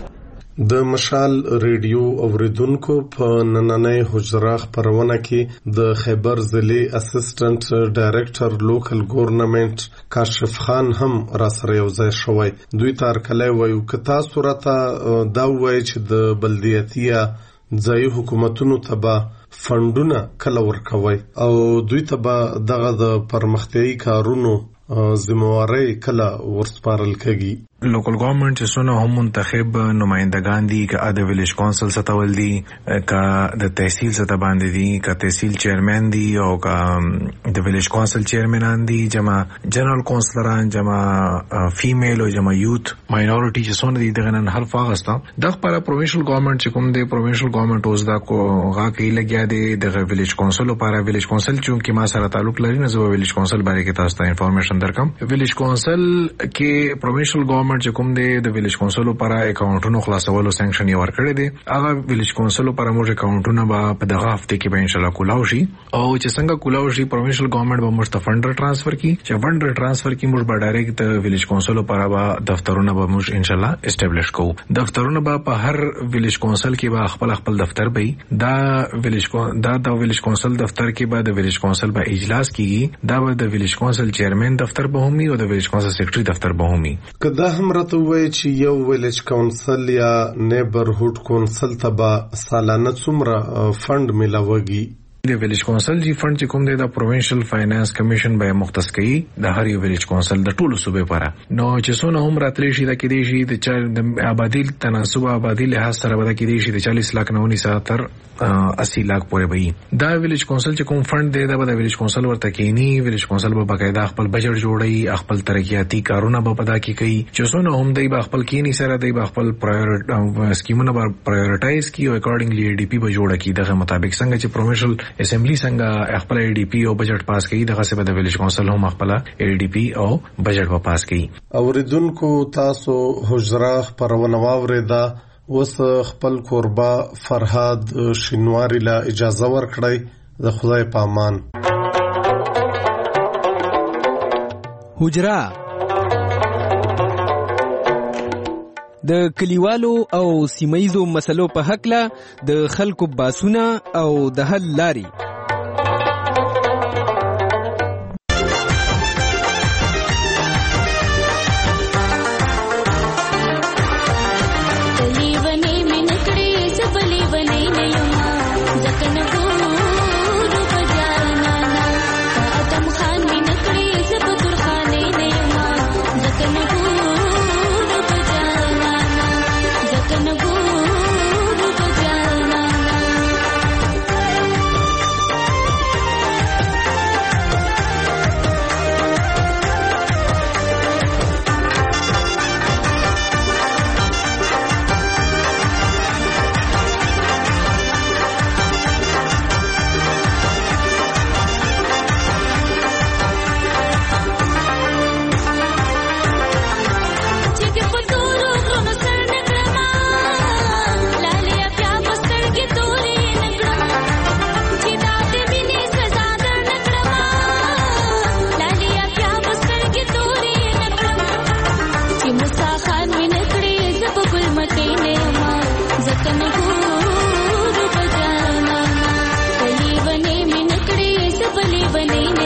د مشال ریډیو اوریدونکو په نننۍ حجره خبرونه کې د خیبر ضلع اسسټنټ ډایریکټر لوکل ګورنمنت کاشف خان هم را سره یو ځای شوی. دوی تار کله وایو که تاسو راته دا وایي چې د بلدیاتي ځایي حکومتونو تبا فندونه کله ورکوي او دوی تبا دغه د پرمختیايي کارونو ذمہواری کله ورسپارل کېږي. لوکل گورنمنٹ چې څونه هم منتخب نمائندگان دي که د ویلیج کونسل ستول دي که د تحصیل ستا باندې دي که تحصیل چیرمن دي او که د ویلیج کونسل چیرمنان دي جمع جنرال کونسلران جمع فیمیل او جمع یوت ماینورټي چې څونه دي دغه نن هر فاغستا د خپل پروینشل گورنمنٹ چې کوم دی پروینشل گورنمنٹ اوس دا کو غا کې لګیا دی د ویلیج کونسل لپاره ویلیج کونسل چې ما سره تعلق لري نه زو ویلیج کونسل باندې کې تاسو ته انفارمیشن درکم. ویلیج کونسل کې پروینشل گورنمنٹ چې کوم دی د ویلیج کونسل لپاره اکاونټونو خلاصولو سانکشن یې ورکړی دی هغه ویلیج کونسل لپاره موږ اکاونټونه به په دغه هفته کې به ان شاء الله کولاو شي او چې څنګه کولاو شي پروینشل گورنمنٹ به موږ ته فند ټرانسفر کی چې فند ټرانسفر کی موږ به ډایرکټ د ویلیج کونسل لپاره به دفترونه به موږ ان شاء الله اسټابلیش کوو. دفترونه به په هر ویلیج کونسل کې به خپل خپل دفتر به دا ویلیج دا د ویلیج کونسل دفتر کې به د ویلیج کونسل به اجلاس کیږي دا به د ویلیج کونسل چیرمن دفتر به همي او د ویلیج کونسل سیکریټري دفتر به همي. کدا هم راته وایي چې یو ویلیج کونسل یا نیبرهوډ کونسل ته به سالانه څومره فند ملاويږي؟ د ویلیج کونسل جی فند چې کوم دی د پروینشل فاینانس کمیشن به مختص کوي د هر یو ویلیج کونسل د ټولو صوبې لپاره نو چې څونه هم راتلی شي د کې دی شي د چا د آبادی تناسب آبادی له سره به کې دی شي د چالیس لک نه ونیسه تر اسی لک پورې وي دا ویلیج کونسل چې کوم فند دی دا به د ویلیج کونسل ورته کینی ویلیج کونسل به باقاعده خپل بجټ جوړي خپل ترقیاتی کارونه به پدا کی کوي چې څونه هم دی به خپل کینی سره دی به خپل پرایورټ سکیمونه به پرایورټایز کی او اکارډنګلی ای ډی پی به جوړه کی دغه مطابق څنګه چې پروینشل اسمبلی څنګه خپل ای ډی پی او بجټ پاس کړي دغه څه به د ویلیج کونسل هم خپل ای ډی پی او بجټ په پاس کړي. اوریدونکو تاسو حجره خبرونه واوریدا اوس خپل کوربا فرهاد شینواری لا اجازه ورکړی د خدای په امان. حجره د کلیوالو او سیمایزو مسلو په حق له د خلکو باسونه او د حل لاري. बने